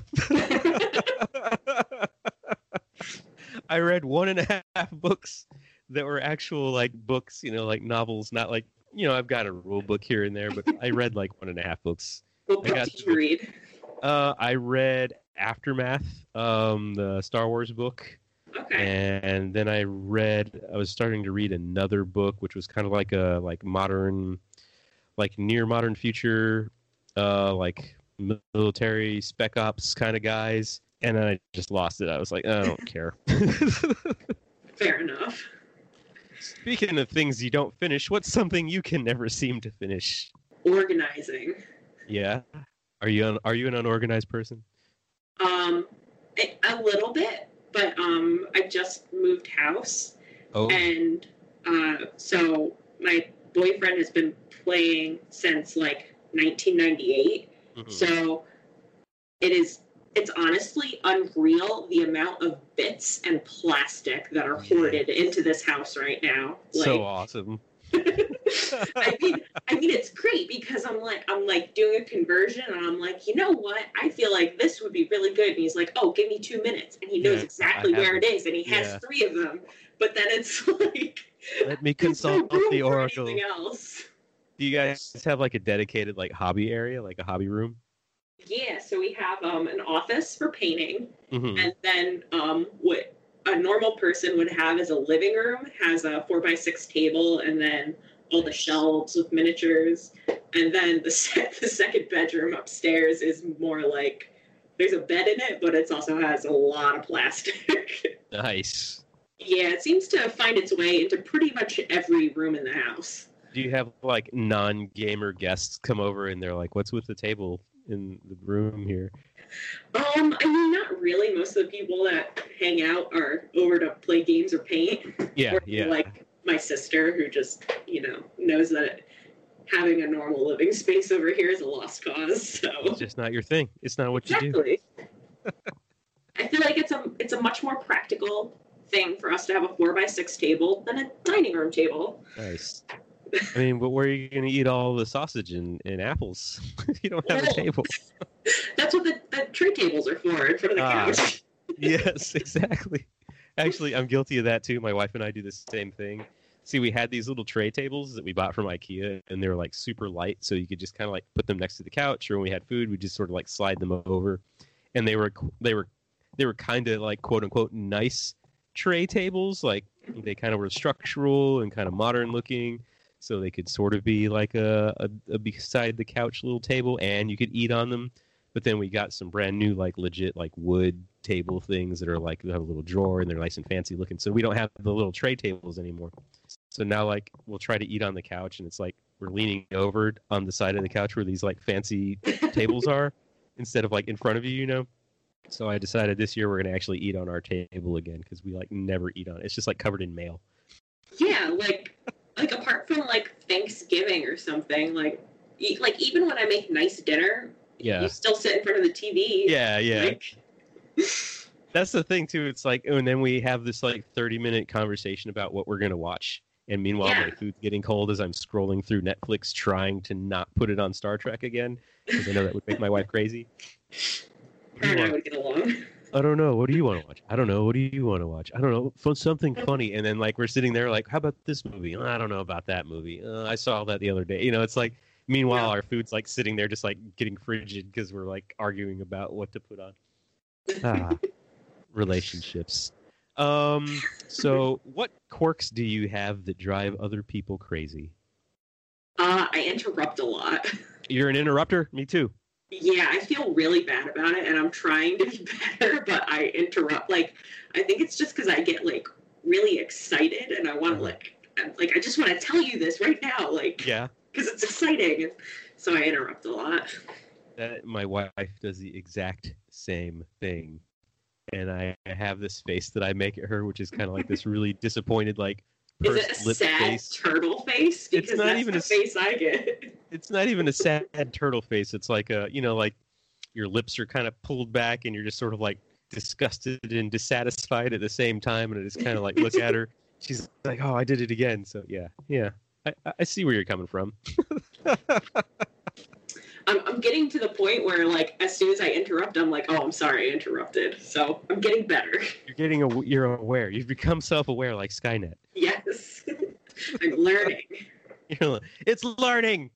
I read one and a half books that were actual like books, you know, like novels, not like, you know, I've got a rule book here and there, but I read like one and a half books. What book did you read? Uh, I read Aftermath, um, the Star Wars book. Okay. And then I read, I was starting to read another book, which was kind of like a like modern, like near modern future, uh, like military spec ops kind of guys. And then I just lost it. I was like, I don't care. Fair enough. Speaking of things you don't finish, what's something you can never seem to finish? Organizing. Yeah. Are you un- are you an unorganized person? Um, a, a little bit, but um, I just moved house. Oh. And uh, so my boyfriend has been playing since like nineteen ninety-eight. Mm-hmm. So it is. It's honestly unreal the amount of bits and plastic that are hoarded into this house right now. Like, so awesome. I mean, I mean, it's great because I'm like, I'm like doing a conversion, and I'm like, you know what? I feel like this would be really good. And he's like, oh, give me two minutes, and he knows yeah, exactly where it is, and he has yeah. three of them. But then it's like, let me consult no the oracle. Else. Do you guys have like a dedicated like hobby area, like a hobby room? Yeah, so we have um, an office for painting, mm-hmm. and then um, what a normal person would have is a living room, has a four by six table, and then all the shelves with miniatures. And then the set, the second bedroom upstairs is more like there's a bed in it, but it also has a lot of plastic. Nice. Yeah, it seems to find its way into pretty much every room in the house. Do you have like non-gamer guests come over and they're like, "What's with the table in the room here?" Um, I mean, not really. Most of the people that hang out are over to play games or paint. Yeah, or yeah. Like my sister, who just, you know, knows that having a normal living space over here is a lost cause. So it's just not your thing. It's not what exactly. you do. I feel like it's a it's a much more practical thing for us to have a four by six table than a dining room table. Nice. I mean, but where are you going to eat all the sausage and, and apples? You don't have well, a table. That's what the, the tray tables are for, in front of the ah, couch. Yes, exactly. Actually, I'm guilty of that too. My wife and I do the same thing. See, we had these little tray tables that we bought from IKEA, and they were like super light, so you could just kind of like put them next to the couch, or when we had food, we just sort of like slide them over. And they were they were they were kind of like quote unquote nice tray tables, like they kind of were structural and kind of modern looking. So they could sort of be like a, a, a beside the couch little table, and you could eat on them. But then we got some brand new, like legit, like wood table things that are like they have a little drawer and they're nice and fancy looking. So we don't have the little tray tables anymore. So now, like, we'll try to eat on the couch, and it's like we're leaning over on the side of the couch where these like fancy tables are, instead of like in front of you, you know. So I decided this year we're gonna actually eat on our table again because we like never eat on it. It's just like covered in mail. Yeah, like. Like, apart from, like, Thanksgiving or something, like, e- like even when I make nice dinner, yeah. you still sit in front of the T V. Yeah, yeah. Like... That's the thing, too. It's like, and then we have this, like, thirty-minute conversation about what we're going to watch. And meanwhile, yeah. my food's getting cold as I'm scrolling through Netflix trying to not put it on Star Trek again, because I know that would make my wife crazy. Her and I would get along. I don't know. What do you want to watch? I don't know. What do you want to watch? I don't know. F- Something funny. And then like we're sitting there like, how about this movie? "Oh, I don't know about that movie. Uh, I saw that the other day. You know, it's like, meanwhile, Yeah. our food's like sitting there just like getting frigid because we're like arguing about what to put on. Ah, relationships. Um, so what quirks do you have that drive other people crazy? Uh, I interrupt a lot. You're an interrupter? Me too. Yeah, I feel really bad about it, and I'm trying to be better, but I interrupt. Like, I think it's just because I get like really excited, and I want to like, I'm- like I just want to tell you this right now, like, Yeah. because it's exciting. And so I interrupt a lot. That my wife does the exact same thing, and I have this face that I make at her, which is kind of like this really disappointed, like Is pursed it a lip sad face. turtle face? Because not that's even the a s- face I get. It's not even a sad turtle face. It's like a, you know, like your lips are kind of pulled back, and you're just sort of like disgusted and dissatisfied at the same time, and I just kind of like look at her. She's like, "Oh, I did it again." So yeah, yeah, I, I see where you're coming from. I'm, I'm getting to the point where, like, as soon as I interrupt, I'm like, oh, I'm sorry, I interrupted. So I'm getting better. You're getting a, you're aware. You've become self-aware, like Skynet. Yes. I'm learning. You're like, it's learning.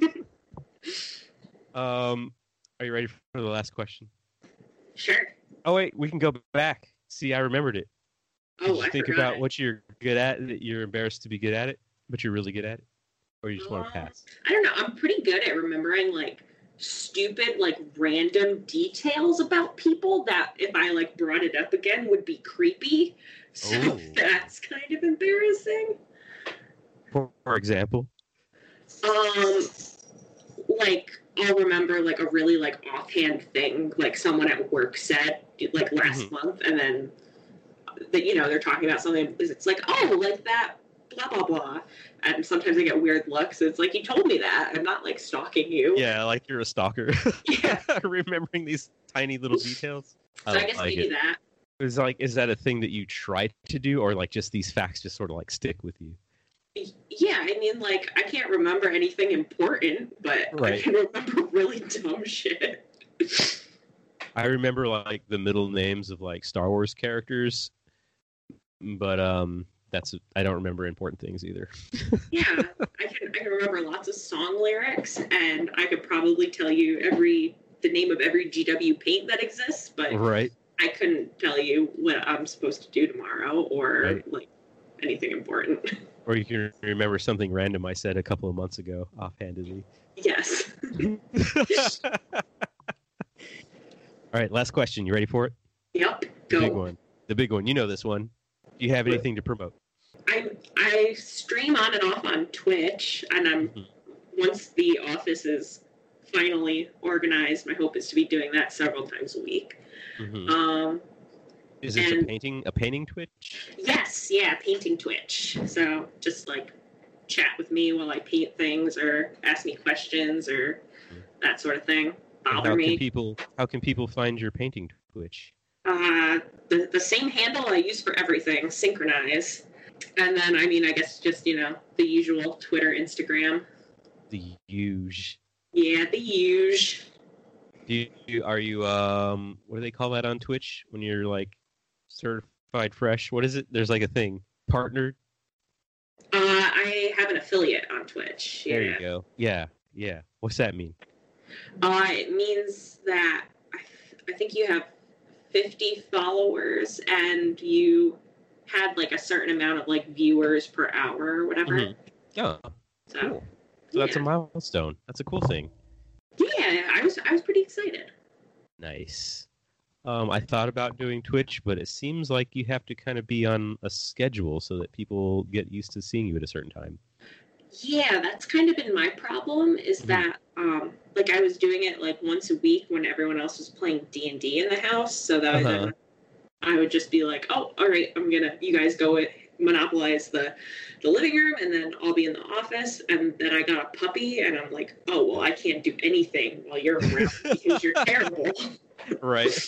um, are you ready for the last question? Sure. Oh wait, we can go back. See, I remembered it. Did Oh, you I think forgot. about what you're good at, that you're embarrassed to be good at it, but you're really good at it, or you just want to Um, pass? I don't know. I'm pretty good at remembering, like, stupid, like, random details about people that, if I, like, brought it up again, would be creepy. So Oh. that's kind of embarrassing. For, for example, Um, like, I'll remember, like, a really, like, offhand thing, like, someone at work said, like, last Mhm. month, and then, that you know, they're talking about something, it's like, oh, like that, blah, blah, blah. And sometimes I get weird looks. It's like, you told me that. I'm not, like, stalking you. yeah, like you're a stalker. Yeah. Remembering these tiny little details. So I, guess like maybe it. that. Is like, is that a thing that you try to do, or like just these facts just sort of like stick with you? Yeah, I mean, like, I can't remember anything important, but I Right. can remember really dumb shit. I remember like the middle names of like Star Wars characters, but um, that's I don't remember important things either. Yeah, I can, I can remember lots of song lyrics, and I could probably tell you every the name of every G W paint that exists, but Right. I couldn't tell you what I'm supposed to do tomorrow or Right. like anything important. Or you can remember something random I said a couple of months ago, offhandedly. Yes. All right, last question. You ready for it? Yep. The Go. big one. The big one. You know this one. Do you have anything to promote? I I stream on and off on Twitch, and I'm Mhm. once the office is finally organized, my hope is to be doing that several times a week. Mhm. Um, Is this a and- painting? A painting Twitch? yes, yeah, painting Twitch. So just like chat with me while I paint things, or ask me questions, or that sort of thing. And Bother how me. can people? How can people find your painting Twitch? Uh, the, the same handle I use for everything, Synchronize. And then, I mean, I guess just, you know, the usual Twitter, Instagram. The huge. Yeah, the usual. Do you, are you um? What do they call that on Twitch when you're like certified fresh? What is it? There's like a thing. Partnered. Uh, I have an affiliate on Twitch. Yeah. There you go. Yeah, yeah. What's that mean? Uh, it means that I, th- I think you have fifty followers and you had like a certain amount of like viewers per hour or whatever. Mhm. Oh, So, cool. So that's a yeah. milestone. That's a cool thing. Yeah, I was I was pretty excited. Nice. Um, I thought about doing Twitch, but it seems like you have to kind of be on a schedule so that people get used to seeing you at a certain time. Yeah, that's kind of been my problem. Is Mhm. that um, like I was doing it like once a week when everyone else was playing D and D in the house, so that Uh-huh. then I would just be like, oh, all right, I'm gonna you guys go with, monopolize the the living room, and then I'll be in the office. And then I got a puppy, and I'm like, oh well, I can't do anything while you're around because you're terrible. Right.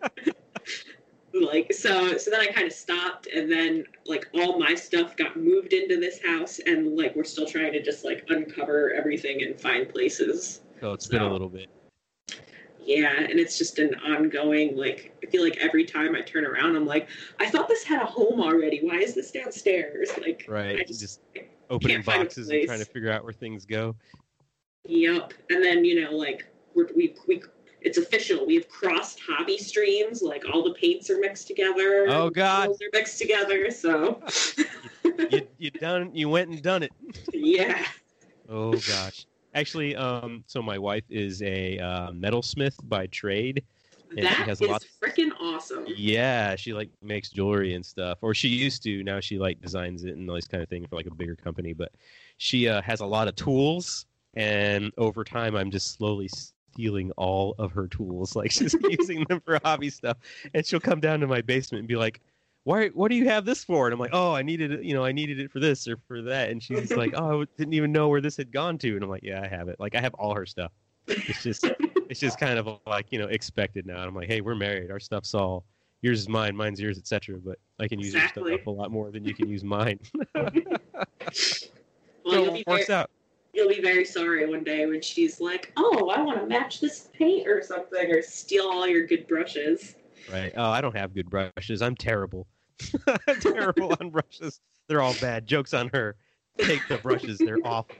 Like so so then I kind of stopped, and then like all my stuff got moved into this house, and like we're still trying to just like uncover everything and find places. So it's been a So- little bit. Yeah, and it's just an ongoing, like, I feel like every time I turn around, I'm like, I thought this had a home already. Why is this downstairs? Like, Right. I just, Just I opening can't find a boxes and trying to place. figure out where things go. Yep. And then, you know, like, we're, we, we, it's official. We have crossed hobby streams. Like, all the paints are mixed together. Oh, God. Models are mixed together, so. you, you done, you went and done it. Yeah. Oh, gosh. Actually, um, so my wife is a uh, metalsmith by trade. And That she has is a lot... freaking awesome. Yeah, she like makes jewelry and stuff, or she used to. Now she like designs it and all this kind of thing for like a bigger company. But she uh, has a lot of tools, and over time, I'm just slowly stealing all of her tools. Like she's using them for hobby stuff, and she'll come down to my basement and be like, "Why? What do you have this for?" And I'm like, "Oh, I needed it. You know, I needed it for this or for that." And she's like, "Oh, I didn't even know where this had gone to." And I'm like, "Yeah, I have it. Like I have all her stuff. It's just." It's just kind of like, you know, expected now. And I'm like, hey, we're married. Our stuff's all yours is mine, mine's yours, et cetera. But I can use Exactly. your stuff a lot more than you can use mine. Well, So you'll be it works very, out. you'll be very sorry one day when she's like, "Oh, I want to match this paint or something," or steal all your good brushes. Right. Oh, I don't have good brushes. I'm terrible. I'm terrible on brushes. They're all bad. Joke's on her. Take the brushes. They're awful.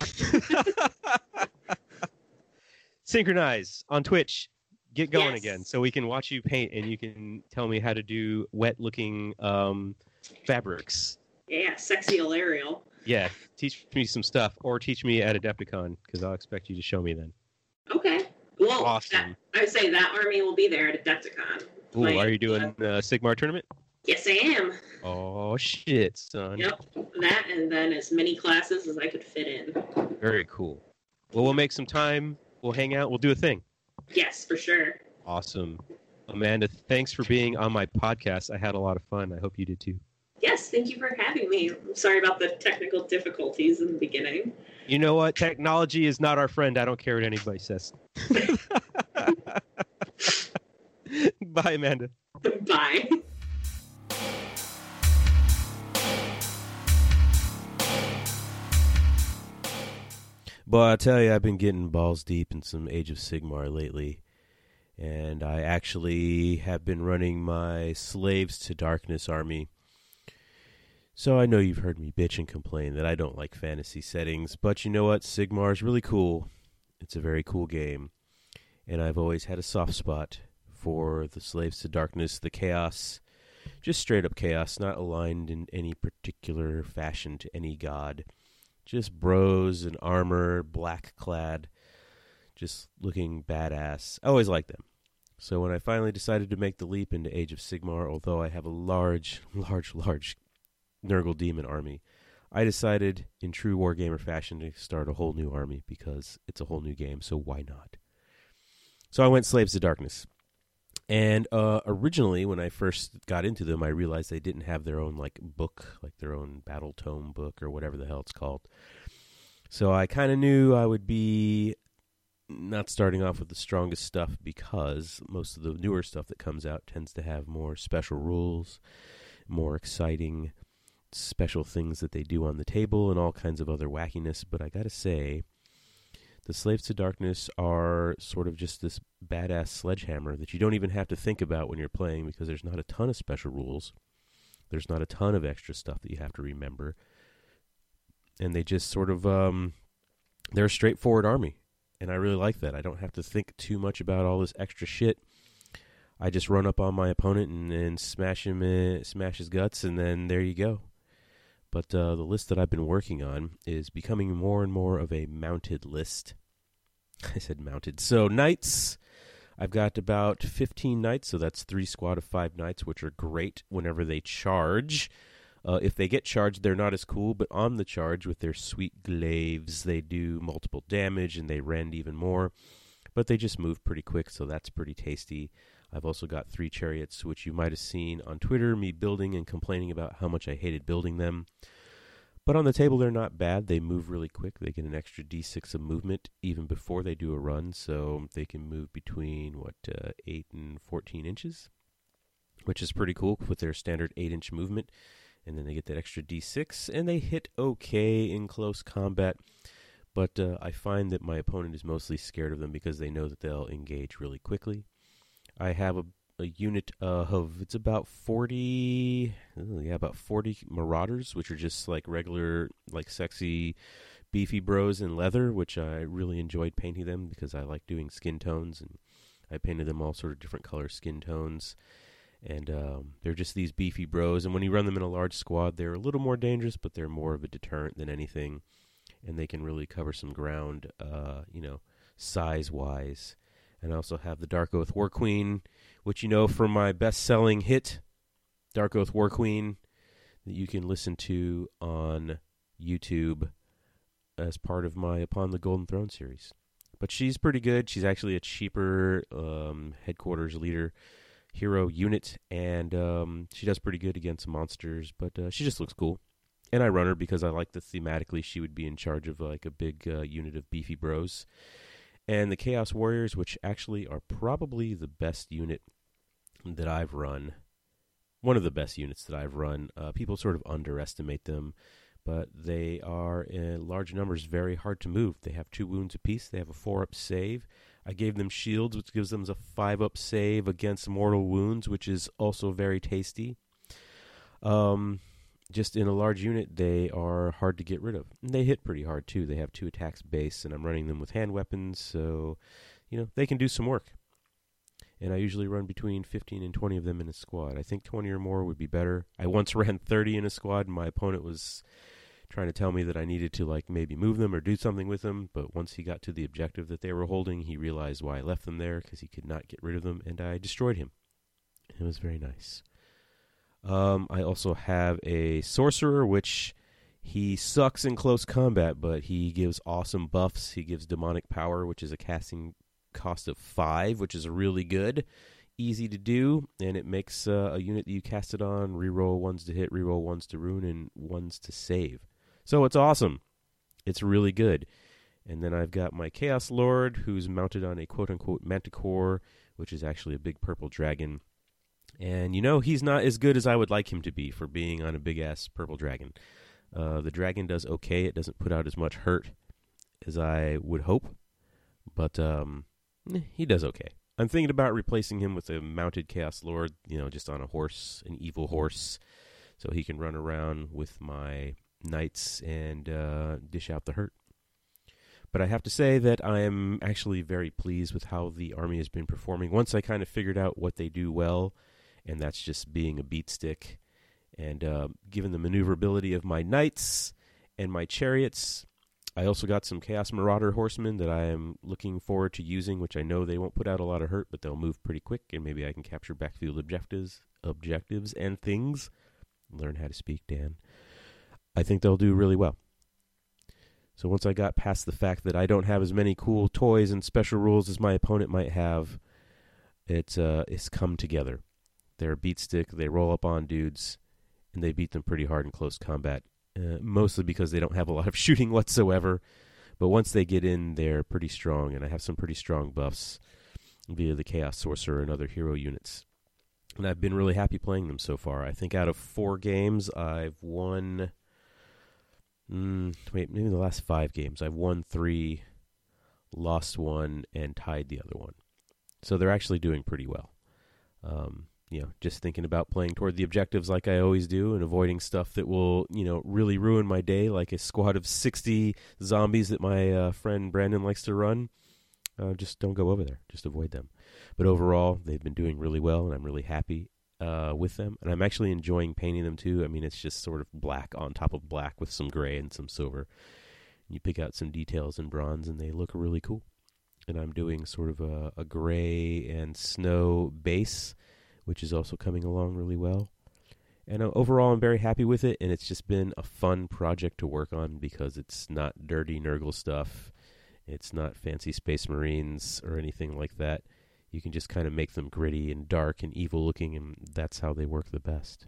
Synchronize on Twitch. Get going Yes. again so we can watch you paint and you can tell me how to do wet-looking um, fabrics. Yeah, sexy Alariel. Yeah, teach me some stuff, or teach me at Adepticon, because I'll expect you to show me then. Okay. Well, Awesome. that, I would say that army will be there at Adepticon. Ooh, My- are you doing a Sigmar tournament? Yes, I am. Oh, shit, son. Yep. That, and then as many classes as I could fit in. Very cool. Well, we'll make some time. We'll hang out. We'll do a thing. Yes, for sure. Awesome. Amanda, thanks for being on my podcast. I had a lot of fun. I hope you did too. Yes, thank you for having me. I'm sorry about the technical difficulties in the beginning. You know what? Technology is not our friend. I don't care what anybody says. Bye, Amanda. Bye. But I tell you, I've been getting balls deep in some Age of Sigmar lately. And I actually have been running my Slaves to Darkness army. So I know you've heard me bitch and complain that I don't like fantasy settings. But you know what? Sigmar is really cool. It's a very cool game. And I've always had a soft spot for the Slaves to Darkness, the Chaos. Just straight up Chaos, not aligned in any particular fashion to any god. Just bros in armor, black clad, just looking badass. I always liked them. So when I finally decided to make the leap into Age of Sigmar, although I have a large, large, large Nurgle Demon army, I decided in true Wargamer fashion to start a whole new army because it's a whole new game, so why not? So I went Slaves to Darkness. And uh, originally, when I first got into them, I realized they didn't have their own like book, like their own battle tome book or whatever the hell it's called. So I kind of knew I would be not starting off with the strongest stuff because most of the newer stuff that comes out tends to have more special rules, more exciting special things that they do on the table, and all kinds of other wackiness. But I gotta say, the Slaves to Darkness are sort of just this badass sledgehammer that you don't even have to think about when you're playing because there's not a ton of special rules. There's not a ton of extra stuff that you have to remember. And they just sort of, um, they're a straightforward army. And I really like that. I don't have to think too much about all this extra shit. I just run up on my opponent and, and smash him, in, smash his guts, and then there you go. But uh, the list that I've been working on is becoming more and more of a mounted list. I said mounted. So knights, I've got about fifteen knights, so that's three squad of five knights, which are great whenever they charge. Uh, if they get charged, they're not as cool, but on the charge with their sweet glaives, they do multiple damage and they rend even more. But they just move pretty quick, so that's pretty tasty. I've also got three chariots, which you might have seen on Twitter, me building and complaining about how much I hated building them. But on the table, they're not bad. They move really quick. They get an extra d six of movement even before they do a run, so they can move between, what, uh, eight and fourteen inches, which is pretty cool with their standard eight-inch movement. And then they get that extra d six, and they hit okay in close combat. but uh, I find that my opponent is mostly scared of them because they know that they'll engage really quickly. I have a, a unit of, it's about forty, oh, yeah, about forty Marauders, which are just like regular, like sexy, beefy bros in leather, which I really enjoyed painting them because I like doing skin tones, and I painted them all sort of different color skin tones. And um, they're just these beefy bros, and when you run them in a large squad, they're a little more dangerous, but they're more of a deterrent than anything, and they can really cover some ground, uh, you know, size-wise. And I also have the Dark Oath War Queen, which you know from my best-selling hit, Dark Oath War Queen, that you can listen to on YouTube as part of my Upon the Golden Throne series. But she's pretty good. She's actually a cheaper um, headquarters leader hero unit, and um, she does pretty good against monsters, but uh, she just looks cool. And I run her because I like that thematically she would be in charge of like a big uh, unit of beefy bros. And the Chaos Warriors, which actually are probably the best unit that I've run, one of the best units that I've run. Uh, people sort of underestimate them, but they are in large numbers very hard to move. They have two wounds apiece. They have a four-up save. I gave them shields, which gives them a five-up save against mortal wounds, which is also very tasty. Um, just in a large unit, they are hard to get rid of. And they hit pretty hard, too. They have two attacks base, and I'm running them with hand weapons, so, you know, they can do some work. And I usually run between fifteen and twenty of them in a squad. I think twenty or more would be better. I once ran thirty in a squad, and my opponent was trying to tell me that I needed to, like, maybe move them or do something with them, but once he got to the objective that they were holding, he realized why I left them there, because he could not get rid of them, and I destroyed him. It was very nice. Um, I also have a Sorcerer, which he sucks in close combat, but he gives awesome buffs. He gives Demonic Power, which is a casting cost of five, which is really good. Easy to do, and it makes uh, a unit that you cast it on reroll ones to hit, reroll ones to ruin, and ones to save. So it's awesome. It's really good. And then I've got my Chaos Lord, who's mounted on a quote-unquote Manticore, which is actually a big purple dragon. And, you know, he's not as good as I would like him to be for being on a big-ass purple dragon. Uh, the dragon does okay. It doesn't put out as much hurt as I would hope. But um, he does okay. I'm thinking about replacing him with a mounted Chaos Lord, you know, just on a horse, an evil horse, so he can run around with my knights and uh, dish out the hurt. But I have to say that I am actually very pleased with how the army has been performing. Once I kind of figured out what they do well, and that's just being a beat stick, and uh, given the maneuverability of my knights and my chariots, I also got some Chaos Marauder horsemen that I am looking forward to using, which I know they won't put out a lot of hurt, but they'll move pretty quick, and maybe I can capture backfield objectives, objectives and things. Learn how to speak, Dan. I think they'll do really well. So once I got past the fact that I don't have as many cool toys and special rules as my opponent might have, it's, uh, it's come together. They're a beat stick, they roll up on dudes, and they beat them pretty hard in close combat. Uh, mostly because they don't have a lot of shooting whatsoever. But once they get in, they're pretty strong, and I have some pretty strong buffs via the Chaos Sorcerer and other hero units. And I've been really happy playing them so far. I think out of four games, I've won... Mm, wait, maybe the last five games. I've won three, lost one, and tied the other one. So they're actually doing pretty well. Um... You know, just thinking about playing toward the objectives like I always do and avoiding stuff that will, you know, really ruin my day, like a squad of sixty zombies that my uh, friend Brandon likes to run. Uh, just don't go over there. Just avoid them. But overall, they've been doing really well, and I'm really happy uh, with them. And I'm actually enjoying painting them, too. I mean, it's just sort of black on top of black with some gray and some silver. You pick out some details in bronze, and they look really cool. And I'm doing sort of a, a gray and snow base, which is also coming along really well. And uh, overall, I'm very happy with it, and it's just been a fun project to work on because it's not dirty Nurgle stuff. It's not fancy Space Marines or anything like that. You can just kind of make them gritty and dark and evil-looking, and that's how they work the best.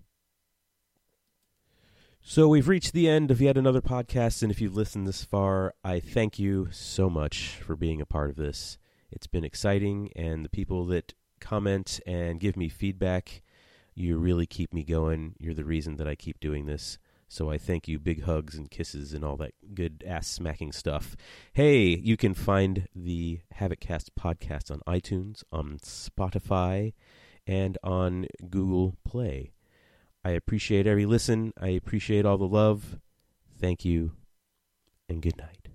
So we've reached the end of yet another podcast, and if you've listened this far, I thank you so much for being a part of this. It's been exciting, and the people that comment and give me feedback, you really keep me going. You're the reason that I keep doing this. So I thank you. Big hugs and kisses and all that good ass-smacking stuff. Hey, you can find the HavocCast podcast on iTunes, on Spotify, and on Google Play. I appreciate every listen. I appreciate all the love. Thank you, and good night.